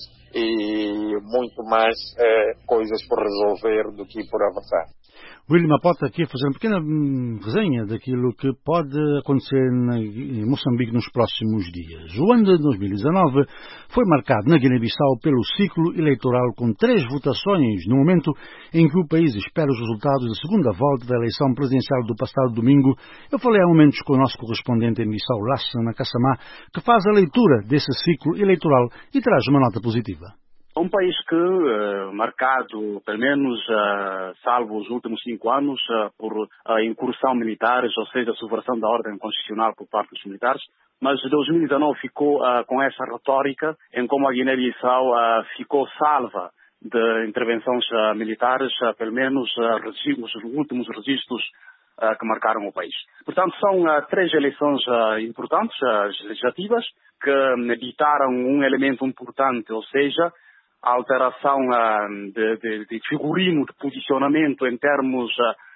e muito mais uh, coisas por resolver do que por avançar. William Apote aqui a fazer uma pequena hum, resenha daquilo que pode acontecer na, em Moçambique nos próximos dias. O ano de dois mil e dezanove foi marcado na Guiné-Bissau pelo ciclo eleitoral com três votações, no momento em que o país espera os resultados da segunda volta da eleição presidencial do passado domingo. Eu falei há momentos com o nosso correspondente em Bissau, Lassana Kassamá, que faz a leitura desse ciclo eleitoral e traz uma nota positiva. Um país que, uh, marcado, pelo menos, uh, salvo os últimos cinco anos, uh, por uh, incursão militares, ou seja, a subversão da ordem constitucional por parte dos militares, mas dois mil e dezanove ficou uh, com essa retórica em como a Guiné-Bissau uh, ficou salva de intervenções uh, militares, uh, pelo menos uh, os últimos registros uh, que marcaram o país. Portanto, são uh, três eleições uh, importantes, uh, legislativas, que uh, ditaram um elemento importante, ou seja, a alteração uh, de, de, de figurino, de posicionamento em termos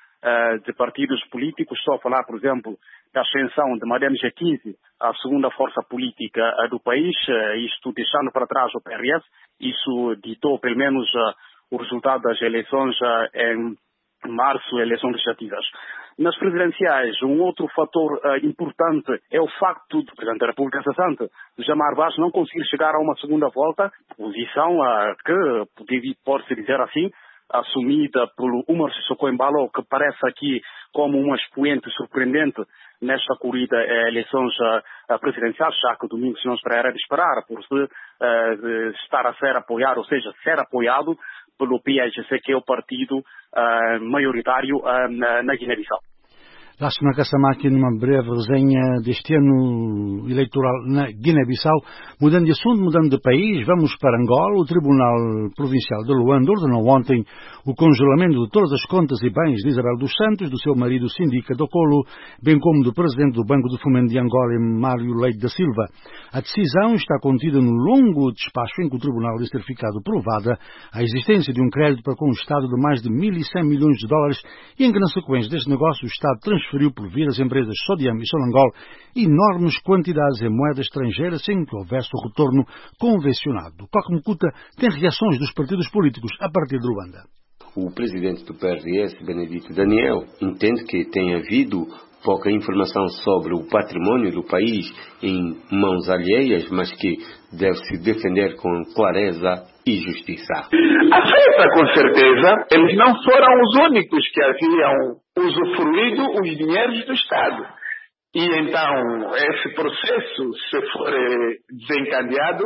uh, de partidos políticos. Só falar, por exemplo, da ascensão de Madame G quinze, a segunda força política uh, do país, uh, isto deixando para trás o P R S. Isso ditou, pelo menos, uh, o resultado das eleições uh, em março, eleições legislativas. Nas presidenciais, um outro fator uh, importante é o facto do Presidente da República cessante, Jamar Vaz, não conseguir chegar a uma segunda volta, posição uh, que, pode-se dizer assim, assumida pelo Umar Sissoko Embalo, que parece aqui como um expoente surpreendente nesta corrida a eleições uh, presidenciais, já que domingo se não era de esperar, por se uh, de estar a ser apoiado, ou seja, ser apoiado pelo P S C, que é o partido uh, maioritário uh, na, na Guiné-Bissau. Lassana Kassamá aqui numa breve resenha deste ano eleitoral na Guiné-Bissau. Mudando de assunto, mudando de país, vamos para Angola. O Tribunal Provincial de Luanda ordenou ontem o congelamento de todas as contas e bens de Isabel dos Santos, do seu marido Sindica Dokolo, bem como do presidente do Banco de Fomento de Angola, Mário Leite da Silva. A decisão está contida no longo despacho em que o Tribunal diz ter ficado provada a existência de um crédito para com o Estado de mais de mil e cem milhões de dólares e em que, na sequência deste negócio, o Estado transferiu por vir às empresas Sodiam e Sonangol enormes quantidades em moeda estrangeira sem que houvesse o retorno convencionado. Coque Mucuta tem reações dos partidos políticos a partir de Luanda. O presidente do P R S, Benedito Daniel, entende que tem havido pouca informação sobre o património do país em mãos alheias, mas que deve se defender com clareza e justiça. Aceita, com certeza. Eles não foram os únicos que haviam usufruído os dinheiros do Estado. E então, esse processo, se for desencadeado,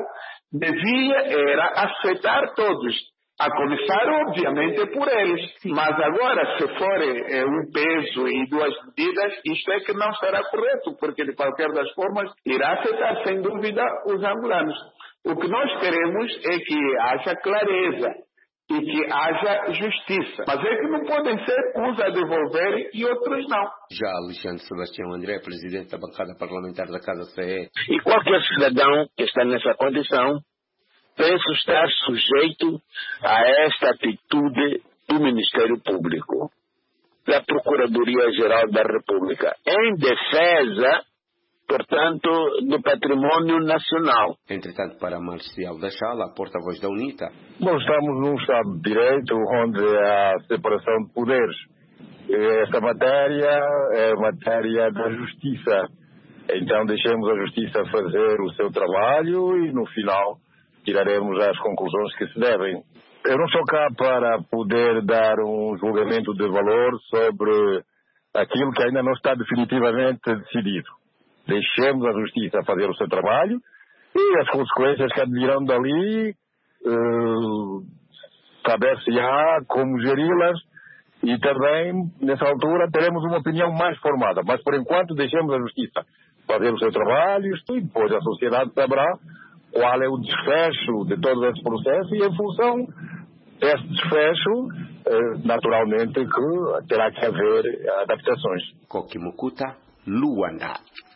devia era aceitar todos. A começar, obviamente, por eles. Mas agora, se for é, um peso e duas medidas, isto é que não será correto, porque, de qualquer das formas, irá afetar, sem dúvida, os angolanos. O que nós queremos é que haja clareza e que haja justiça. Mas é que não podem ser uns a devolver e outros não. Já Alexandre Sebastião André, presidente da bancada parlamentar da Casa C E. E qualquer cidadão que está nessa condição, penso estar sujeito a esta atitude do Ministério Público, da Procuradoria-Geral da República, em defesa portanto, do património nacional. Entretanto, para Marcial da Chala, a porta-voz da UNITA. Nós estamos num Estado de Direito onde há separação de poderes. Esta matéria é matéria da Justiça. Então deixemos a Justiça fazer o seu trabalho e no final tiraremos as conclusões que se devem. Eu não estou cá para poder dar um julgamento de valor sobre aquilo que ainda não está definitivamente decidido. Deixemos a Justiça fazer o seu trabalho e as consequências que advirão dali, uh, saber-se-á como geri-las e também, nessa altura, teremos uma opinião mais formada. Mas, por enquanto, deixemos a Justiça fazer o seu trabalho e depois a sociedade saberá qual é o desfecho de todo esse processo e, em função desse desfecho, naturalmente que terá que haver adaptações. Kokimukuta, Luanda.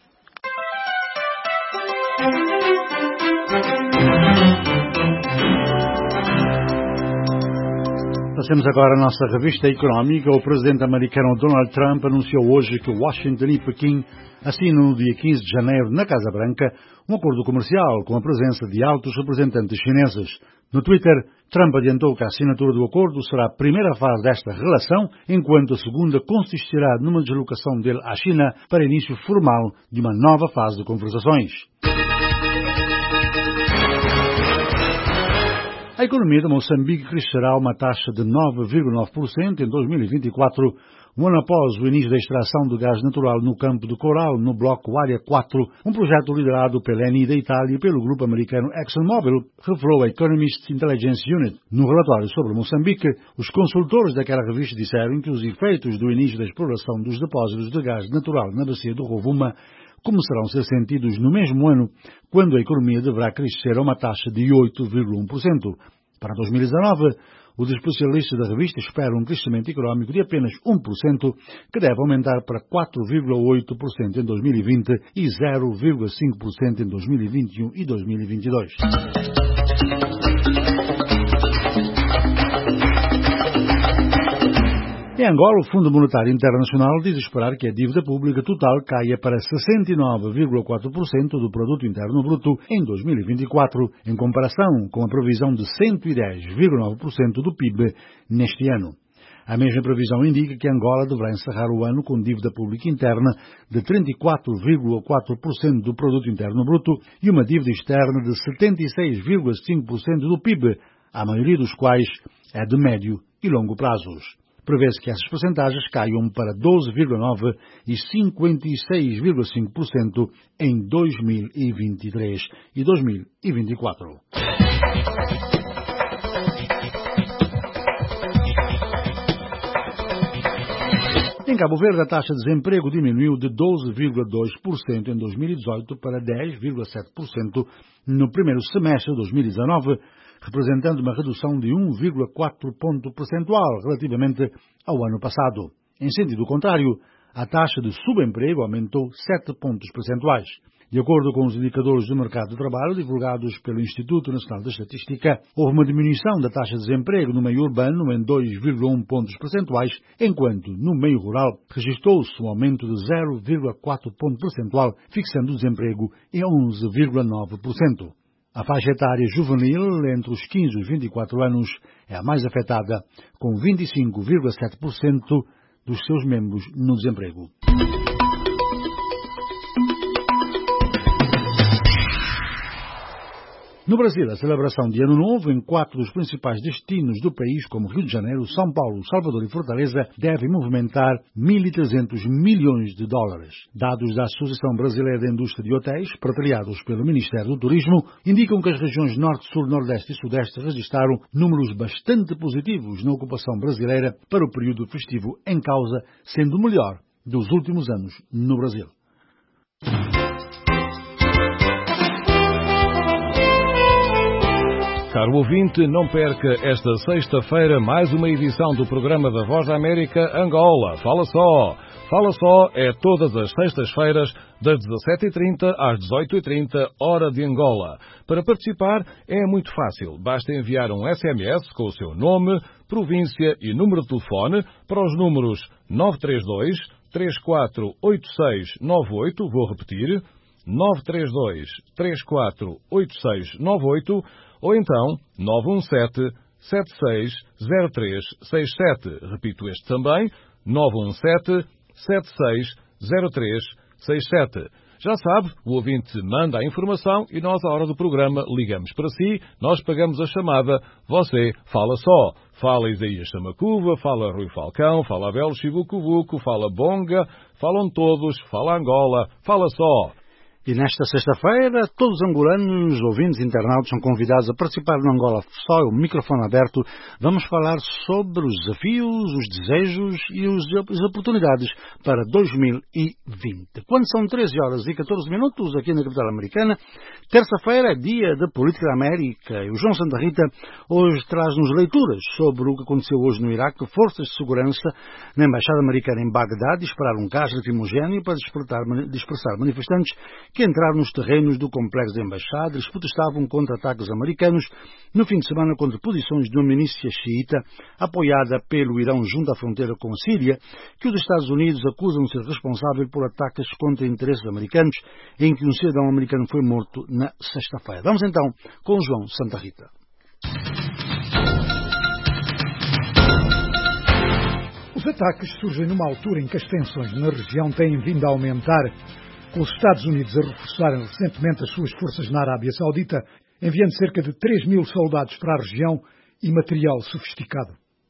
Passemos agora à nossa revista económica. O presidente americano Donald Trump anunciou hoje que Washington e Pequim assinam no dia quinze de janeiro, na Casa Branca, um acordo comercial com a presença de altos representantes chineses. No Twitter, Trump adiantou que a assinatura do acordo será a primeira fase desta relação, enquanto a segunda consistirá numa deslocação dele à China para início formal de uma nova fase de conversações. A economia de Moçambique crescerá a uma taxa de nove vírgula nove por cento em dois mil e vinte e quatro, um ano após o início da extração de gás natural no campo de Coral, no bloco Área quatro, um projeto liderado pela Eni da Itália e pelo grupo americano ExxonMobil, revelou a Economist Intelligence Unit. No relatório sobre Moçambique, os consultores daquela revista disseram que os efeitos do início da exploração dos depósitos de gás natural na bacia do Rovuma começarão a ser sentidos no mesmo ano, quando a economia deverá crescer a uma taxa de oito vírgula um por cento. Para dois mil e dezanove, os especialistas da revista esperam um crescimento económico de apenas um por cento, que deve aumentar para quatro vírgula oito por cento em dois mil e vinte e zero vírgula cinco por cento em dois mil e vinte e um e dois mil e vinte e dois. Em Angola, o Fundo Monetário Internacional diz esperar que a dívida pública total caia para sessenta e nove vírgula quatro por cento do Produto Interno Bruto em dois mil e vinte e quatro, em comparação com a previsão de cento e dez vírgula nove por cento do P I B neste ano. A mesma previsão indica que Angola deverá encerrar o ano com dívida pública interna de trinta e quatro vírgula quatro por cento do Produto Interno Bruto e uma dívida externa de setenta e seis vírgula cinco por cento do P I B, a maioria dos quais é de médio e longo prazos. Prevê-se que essas percentagens caiam para doze vírgula nove por cento e cinquenta e seis vírgula cinco por cento em dois mil e vinte e três e dois mil e vinte e quatro. Em Cabo Verde, a taxa de desemprego diminuiu de doze vírgula dois por cento em dois mil e dezoito para dez vírgula sete por cento no primeiro semestre de dois mil e dezanove, representando uma redução de um vírgula quatro ponto percentual relativamente ao ano passado. Em sentido contrário, a taxa de subemprego aumentou sete pontos percentuais. De acordo com os indicadores do mercado de trabalho divulgados pelo Instituto Nacional de Estatística, houve uma diminuição da taxa de desemprego no meio urbano em dois vírgula um pontos percentuais, enquanto no meio rural registrou-se um aumento de zero vírgula quatro ponto percentual, fixando o desemprego em onze vírgula nove por cento. A faixa etária juvenil, entre os quinze e os vinte e quatro anos, é a mais afetada, com vinte e cinco vírgula sete por cento dos seus membros no desemprego. No Brasil, a celebração de Ano Novo em quatro dos principais destinos do país, como Rio de Janeiro, São Paulo, Salvador e Fortaleza, deve movimentar mil e trezentos milhões de dólares. Dados da Associação Brasileira da Indústria de Hotéis, partilhados pelo Ministério do Turismo, indicam que as regiões Norte, Sul, Nordeste e Sudeste registraram números bastante positivos na ocupação brasileira para o período festivo em causa, sendo o melhor dos últimos anos no Brasil. Caro ouvinte, não perca esta sexta-feira mais uma edição do programa da Voz da América Angola. Fala só! Fala só é todas as sextas-feiras, das dezassete e trinta às dezoito e trinta, hora de Angola. Para participar é muito fácil. Basta enviar um S M S com o seu nome, província e número de telefone para os números nove três dois, três quatro oito seis nove oito, vou repetir, nove três dois, três quatro oito seis nove oito ou então nove um sete, sete seis zero três seis sete. Repito este também, nove um sete, sete seis zero três seis sete. Já sabe, o ouvinte manda a informação e nós, à hora do programa, ligamos para si, nós pagamos a chamada, você fala só. Fala Isaías Samacuva, fala Rui Falcão, fala Abel Chivucovuco, fala Bonga, falam todos, fala Angola, fala só. E nesta sexta-feira, todos os angolanos, ouvintes e internautas são convidados a participar no Angola Só, o microfone aberto. Vamos falar sobre os desafios, os desejos e as oportunidades para dois mil e vinte. Quando são treze horas e catorze minutos aqui na capital americana, terça-feira é dia da política da América. E o João Santa Rita hoje traz-nos leituras sobre o que aconteceu hoje no Iraque. Forças de segurança na Embaixada Americana em Bagdá dispararam um gás lacrimogéneo para dispersar manifestantes que entraram nos terrenos do complexo da embaixada. Eles protestavam contra ataques americanos no fim de semana contra posições de uma milícia xiita apoiada pelo Irão junto à fronteira com a Síria, que os Estados Unidos acusam de ser responsável por ataques contra interesses americanos, em que um cidadão americano foi morto na sexta-feira. Vamos então com João Santa Rita. Os ataques surgem numa altura em que as tensões na região têm vindo a aumentar, com os Estados Unidos a reforçarem recentemente as suas forças na Arábia Saudita, enviando cerca de três mil soldados para a região e material sofisticado.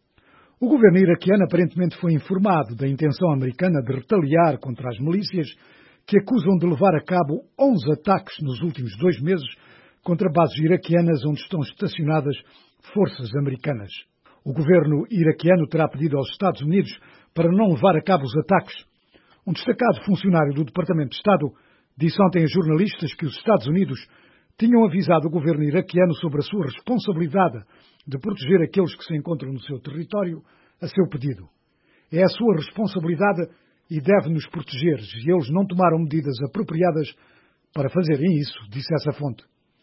O governo iraquiano aparentemente foi informado da intenção americana de retaliar contra as milícias que acusam de levar a cabo onze ataques nos últimos dois meses contra bases iraquianas onde estão estacionadas forças americanas. O governo iraquiano terá pedido aos Estados Unidos para não levar a cabo os ataques. Um destacado funcionário do Departamento de Estado disse ontem a jornalistas que os Estados Unidos tinham avisado o governo iraquiano sobre a sua responsabilidade de proteger aqueles que se encontram no seu território a seu pedido. É a sua responsabilidade e deve-nos proteger, e eles não tomaram medidas apropriadas para fazerem isso, disse essa fonte.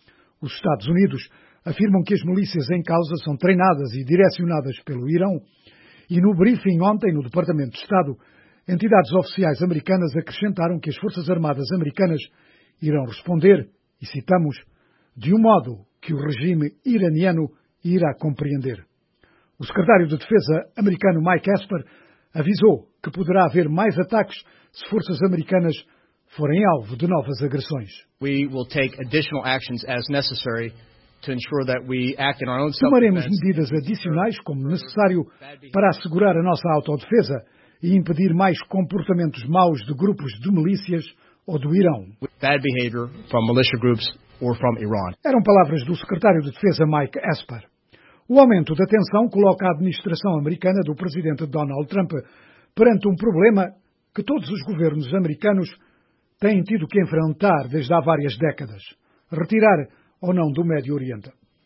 Os Estados Unidos afirmam que as milícias em causa são treinadas e direcionadas pelo Irão, e no briefing ontem no Departamento de Estado, entidades oficiais americanas acrescentaram que as Forças Armadas americanas irão responder, e citamos, de um modo que o regime iraniano irá compreender. O secretário de Defesa americano Mike Esper avisou que poderá haver mais ataques se forças americanas forem alvo de novas agressões. We will take additional actions as necessary to ensure that we act in our own Tomaremos self-defense. medidas adicionais como necessário para assegurar a nossa autodefesa e impedir mais comportamentos maus de grupos de milícias ou do Irão. Bad behavior from militia groups or from Iran. Eram palavras do secretário de Defesa Mike Esper. O aumento da tensão coloca a administração americana do presidente Donald Trump perante um problema que todos os governos americanos têm tido que enfrentar desde há várias décadas: retirar ou não do Médio Oriente.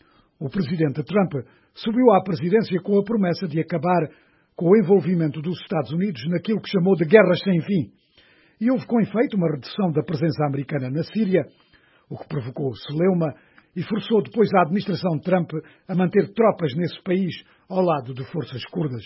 O presidente Trump subiu à presidência com a promessa de acabar com o envolvimento dos Estados Unidos naquilo que chamou de guerras sem fim. E houve com efeito uma redução da presença americana na Síria, o que provocou celeuma e forçou depois a administração Trump a manter tropas nesse país ao lado de forças curdas.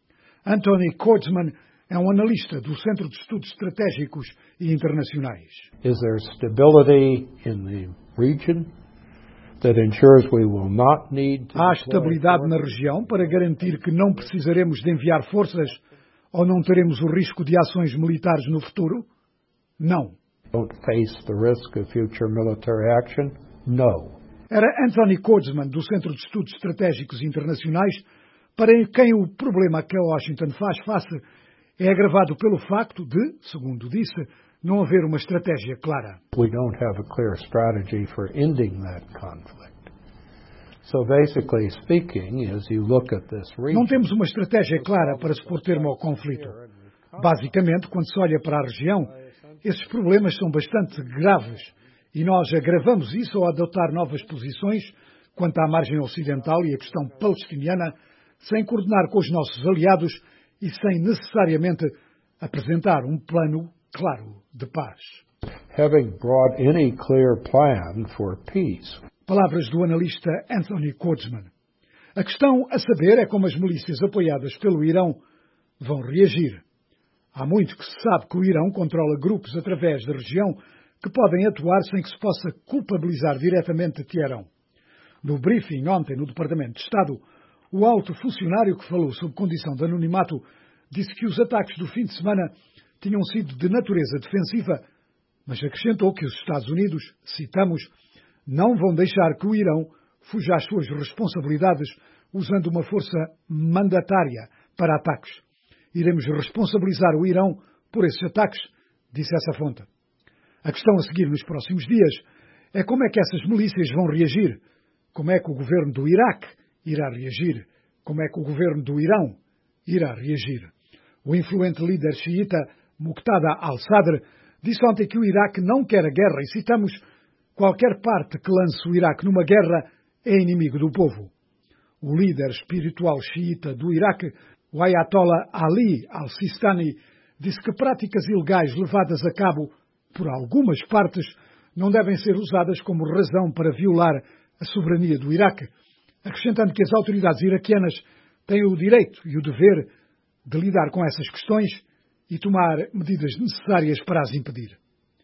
Anthony Kordsman é um analista do Centro de Estudos Estratégicos e Internacionais. Is there stability in the region that ensures we will not need to Há estabilidade na região para garantir que não precisaremos de enviar forças ou não teremos o risco de ações militares no futuro? Não. Don't face the risk of future military action? No. Era Anthony Kordsman, do Centro de Estudos Estratégicos Internacionais, para quem o problema que a Washington faz face é agravado pelo facto de, segundo disse, não haver uma estratégia clara. We don't have a clear strategy for ending that conflict. So basically speaking, as you look at this region, não temos uma estratégia clara para se pôr termo ao conflito. Basicamente, quando se olha para a região, esses problemas são bastante graves e nós agravamos isso ao adotar novas posições quanto à margem ocidental e a questão palestiniana, sem coordenar com os nossos aliados e sem necessariamente apresentar um plano claro de paz. Having brought any clear plan for peace. Palavras do analista Anthony Kordsman. A questão a saber é como as milícias apoiadas pelo Irão vão reagir. Há muito que se sabe que o Irão controla grupos através da região que podem atuar sem que se possa culpabilizar diretamente Teherão. No briefing ontem no Departamento de Estado, o alto funcionário que falou sob condição de anonimato disse que os ataques do fim de semana tinham sido de natureza defensiva, mas acrescentou que os Estados Unidos, citamos, não vão deixar que o Irão fuja às suas responsabilidades usando uma força mandatária para ataques. Iremos responsabilizar o Irão por esses ataques, disse essa fonte. A questão a seguir nos próximos dias é como é que essas milícias vão reagir, como é que o governo do Iraque irá reagir, como é que o governo do Irão irá reagir. O influente líder xiita Muqtada al-Sadr disse ontem que o Iraque não quer a guerra e citamos: qualquer parte que lance o Iraque numa guerra é inimigo do povo. O líder espiritual xiita do Iraque, o Ayatollah Ali al-Sistani, disse que práticas ilegais levadas a cabo por algumas partes não devem ser usadas como razão para violar a soberania do Iraque, acrescentando que as autoridades iraquianas têm o direito e o dever de lidar com essas questões e tomar medidas necessárias para as impedir.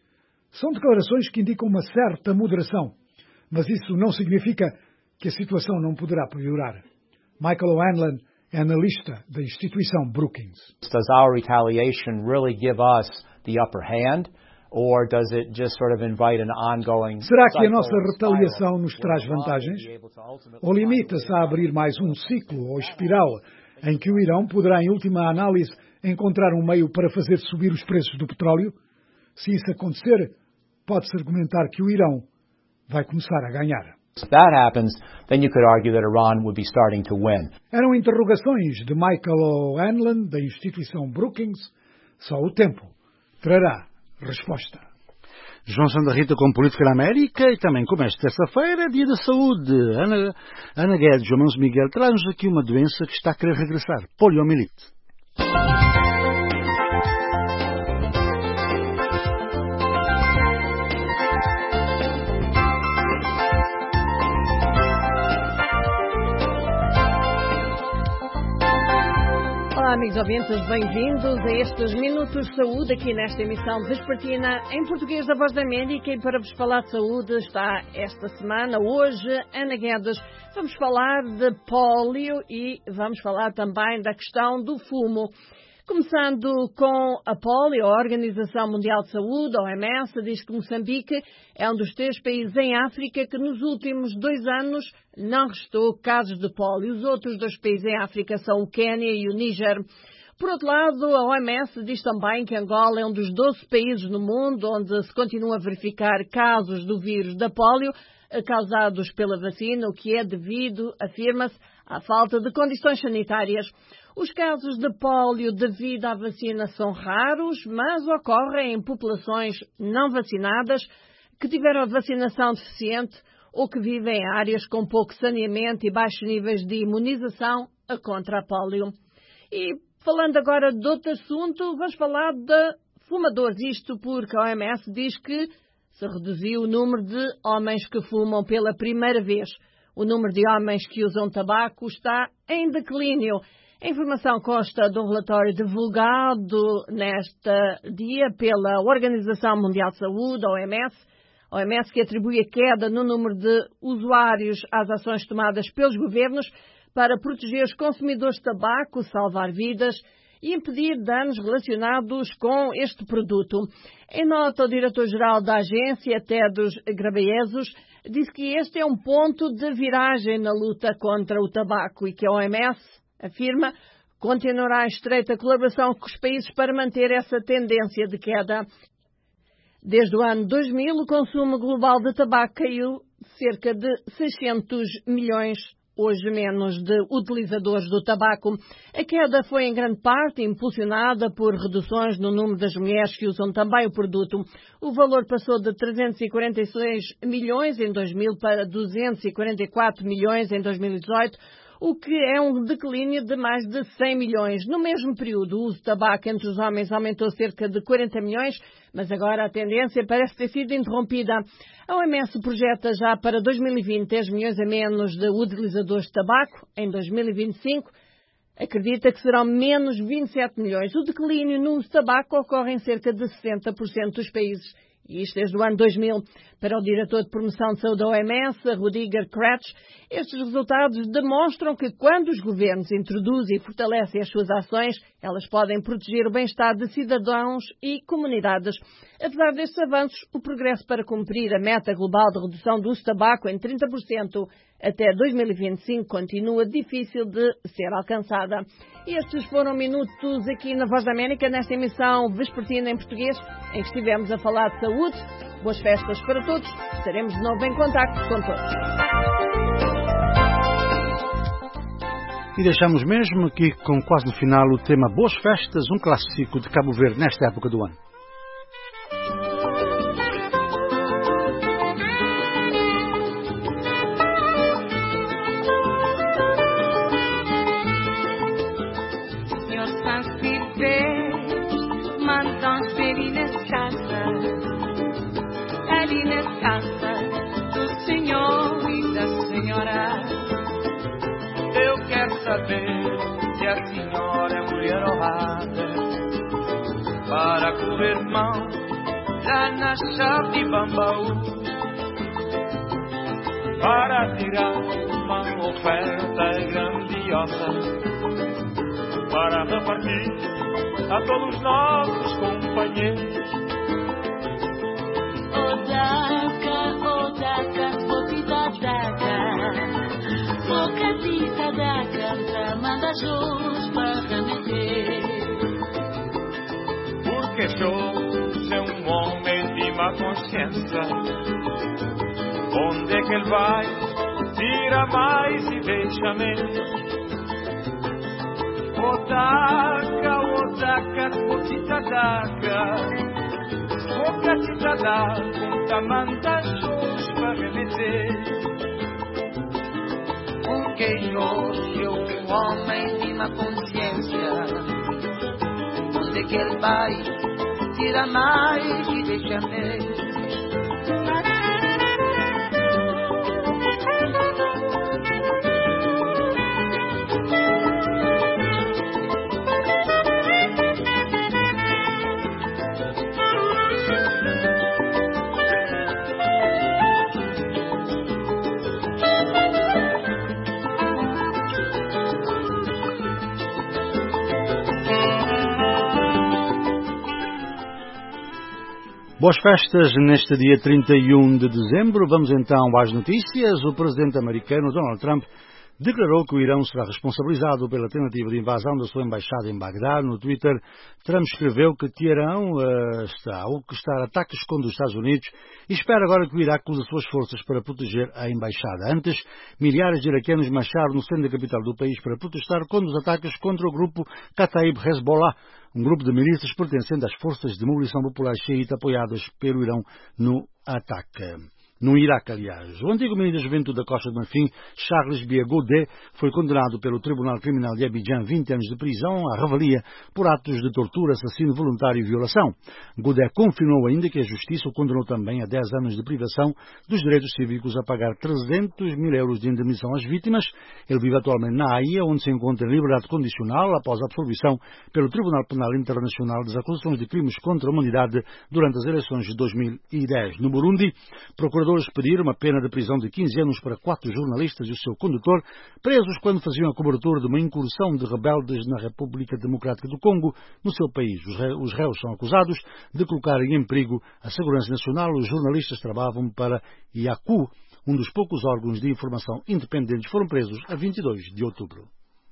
São declarações que indicam uma certa moderação, mas isso não significa que a situação não poderá piorar. Michael O'Hanlon é analista da instituição Brookings. Does our retaliation really give us the upper hand? Or does it just sort of invite an ongoing... Será que a nossa retaliação nos traz vantagens? Ou limita-se a abrir mais um ciclo ou espiral em que o Irão poderá, em última análise, encontrar um meio para fazer subir os preços do petróleo? Se isso acontecer, pode-se argumentar que o Irão vai começar a ganhar. If that happens, then you could argue that Iran would be starting to win. Eram interrogações de Michael O'Hanlon, da instituição Brookings. Só o tempo trará resposta. João Santa Rita com Política na América e também como esta terça-feira, dia da saúde. Ana, Ana Guedes, João Miguel, traz-nos aqui uma doença que está a querer regressar, poliomielite. Olá, amigos ouvintes, bem-vindos a estes Minutos de Saúde aqui nesta emissão vespertina em português da Voz da América. E para vos falar de saúde está esta semana, hoje, Ana Guedes. Vamos falar de pólio e vamos falar também da questão do fumo. Começando com a pólio, a Organização Mundial de Saúde, a O M S, diz que Moçambique é um dos três países em África que nos últimos dois anos não restou casos de pólio. Os outros dois países em África são o Quênia e o Níger. Por outro lado, a O M S diz também que Angola é um dos doze países no mundo onde se continua a verificar casos do vírus da pólio causados pela vacina, o que é devido, afirma-se, à falta de condições sanitárias. Os casos de pólio devido à vacina são raros, mas ocorrem em populações não vacinadas que tiveram a vacinação deficiente ou que vivem em áreas com pouco saneamento e baixos níveis de imunização contra a pólio. E falando agora de outro assunto, vamos falar de fumadores. Isto porque a O M S diz que se reduziu o número de homens que fumam pela primeira vez. O número de homens que usam tabaco está em declínio. A informação consta de um relatório divulgado neste dia pela Organização Mundial de Saúde, a O M S. A O M S que atribui a queda no número de usuários às ações tomadas pelos governos para proteger os consumidores de tabaco, salvar vidas e impedir danos relacionados com este produto. Em nota, o diretor-geral da agência, Tedros Ghebreyesus, disse que este é um ponto de viragem na luta contra o tabaco e que a O M S afirma, continuará em estreita colaboração com os países para manter essa tendência de queda. Desde o ano dois mil, o consumo global de tabaco caiu cerca de seiscentos milhões, hoje menos, de utilizadores do tabaco. A queda foi em grande parte impulsionada por reduções no número das mulheres que usam também o produto. O valor passou de trezentos e quarenta e seis milhões em dois mil para duzentos e quarenta e quatro milhões em dois mil e dezoito, o que é um declínio de mais de cem milhões. No mesmo período, o uso de tabaco entre os homens aumentou cerca de quarenta milhões, mas agora a tendência parece ter sido interrompida. A O M S projeta já para dois mil e vinte dez milhões a menos de utilizadores de tabaco. Em dois mil e vinte e cinco, acredita que serão menos vinte e sete milhões. O declínio no uso de tabaco ocorre em cerca de sessenta por cento dos países e isto desde o ano dois mil. Para o diretor de promoção de saúde da O M S, Rudiger Kretsch, estes resultados demonstram que quando os governos introduzem e fortalecem as suas ações, elas podem proteger o bem-estar de cidadãos e comunidades. Apesar destes avanços, o progresso para cumprir a meta global de redução do uso de tabaco em trinta por cento até dois mil e vinte e cinco continua difícil de ser alcançada. E estes foram minutos aqui na Voz da América, nesta emissão vespertina em português, em que estivemos a falar de saúde. Boas festas para todos. Estaremos de novo em contacto com todos. E deixamos mesmo aqui, com quase no final, o tema Boas Festas, um clássico de Cabo Verde nesta época do ano. Ali na casa do senhor e da senhora, eu quero saber se a senhora é mulher honrada para correr mão lá na chave de Bambaú, para tirar uma oferta grandiosa para repartir a todos os nossos companheiros. Daca, oh daca, botita daca, bocadita da canta, manda jus para remeter. Porque sou é um homem de má consciência, onde é que ele vai, tira mais e deixa menos. Oh daca, oh daca, botita daca, bocadita da conta, manda jus para remeter. Porque eu sou um homem de má consciência, onde que ele vai, tira mais e deixa menos. Boas festas neste dia trinta e um de dezembro. Vamos então às notícias. O presidente americano Donald Trump declarou que o Irão será responsabilizado pela tentativa de invasão da sua embaixada em Bagdá. No Twitter, Trump escreveu que Teherão uh, está a orquestrar ataques contra os Estados Unidos e espera agora que o Iraque use as suas forças para proteger a embaixada. Antes, milhares de iraquianos marcharam no centro da capital do país para protestar contra os ataques contra o grupo Kataib Hezbollah, um grupo de milícias pertencente às forças de mobilização popular xiita apoiadas pelo Irão no ataque. No Iraque, aliás. O antigo ministro da Juventude da Costa do Marfim, Charles Bia Godet, foi condenado pelo Tribunal Criminal de Abidjan a vinte anos de prisão à revelia por atos de tortura, assassínio voluntário e violação. Godet confirmou ainda que a Justiça o condenou também a dez anos de privação dos direitos cívicos a pagar trezentos mil euros de indemnização às vítimas. Ele vive atualmente na Haia, onde se encontra em liberdade condicional após a absolvição pelo Tribunal Penal Internacional das acusações de crimes contra a humanidade durante as eleições de dois mil e dez. No Burundi, procuradores pediram uma pena de prisão de quinze anos para quatro jornalistas e o seu condutor, presos quando faziam a cobertura de uma incursão de rebeldes na República Democrática do Congo, no seu país. Os réus são acusados de colocarem em perigo a segurança nacional. Os jornalistas trabalhavam para I A C U, um dos poucos órgãos de informação independentes. Foram presos a vinte e dois de outubro.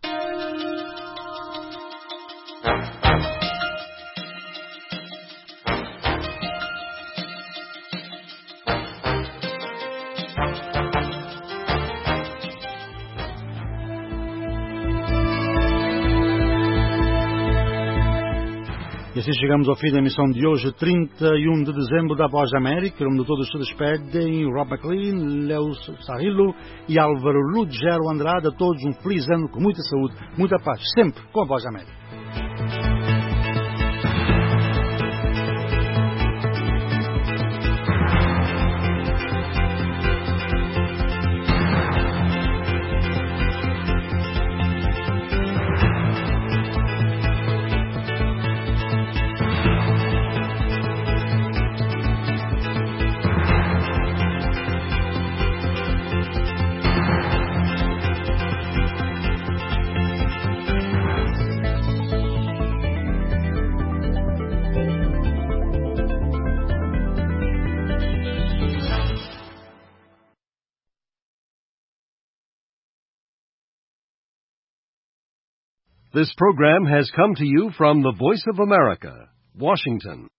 E assim chegamos ao fim da emissão de hoje, trinta e um de dezembro, da Voz da América. Em nome de todos se despedem Rob McLean, Leo Sarrillo e Álvaro Lugero Andrade. A todos um feliz ano com muita saúde, muita paz, sempre com a Voz da América. This program has come to you from the Voice of America, Washington.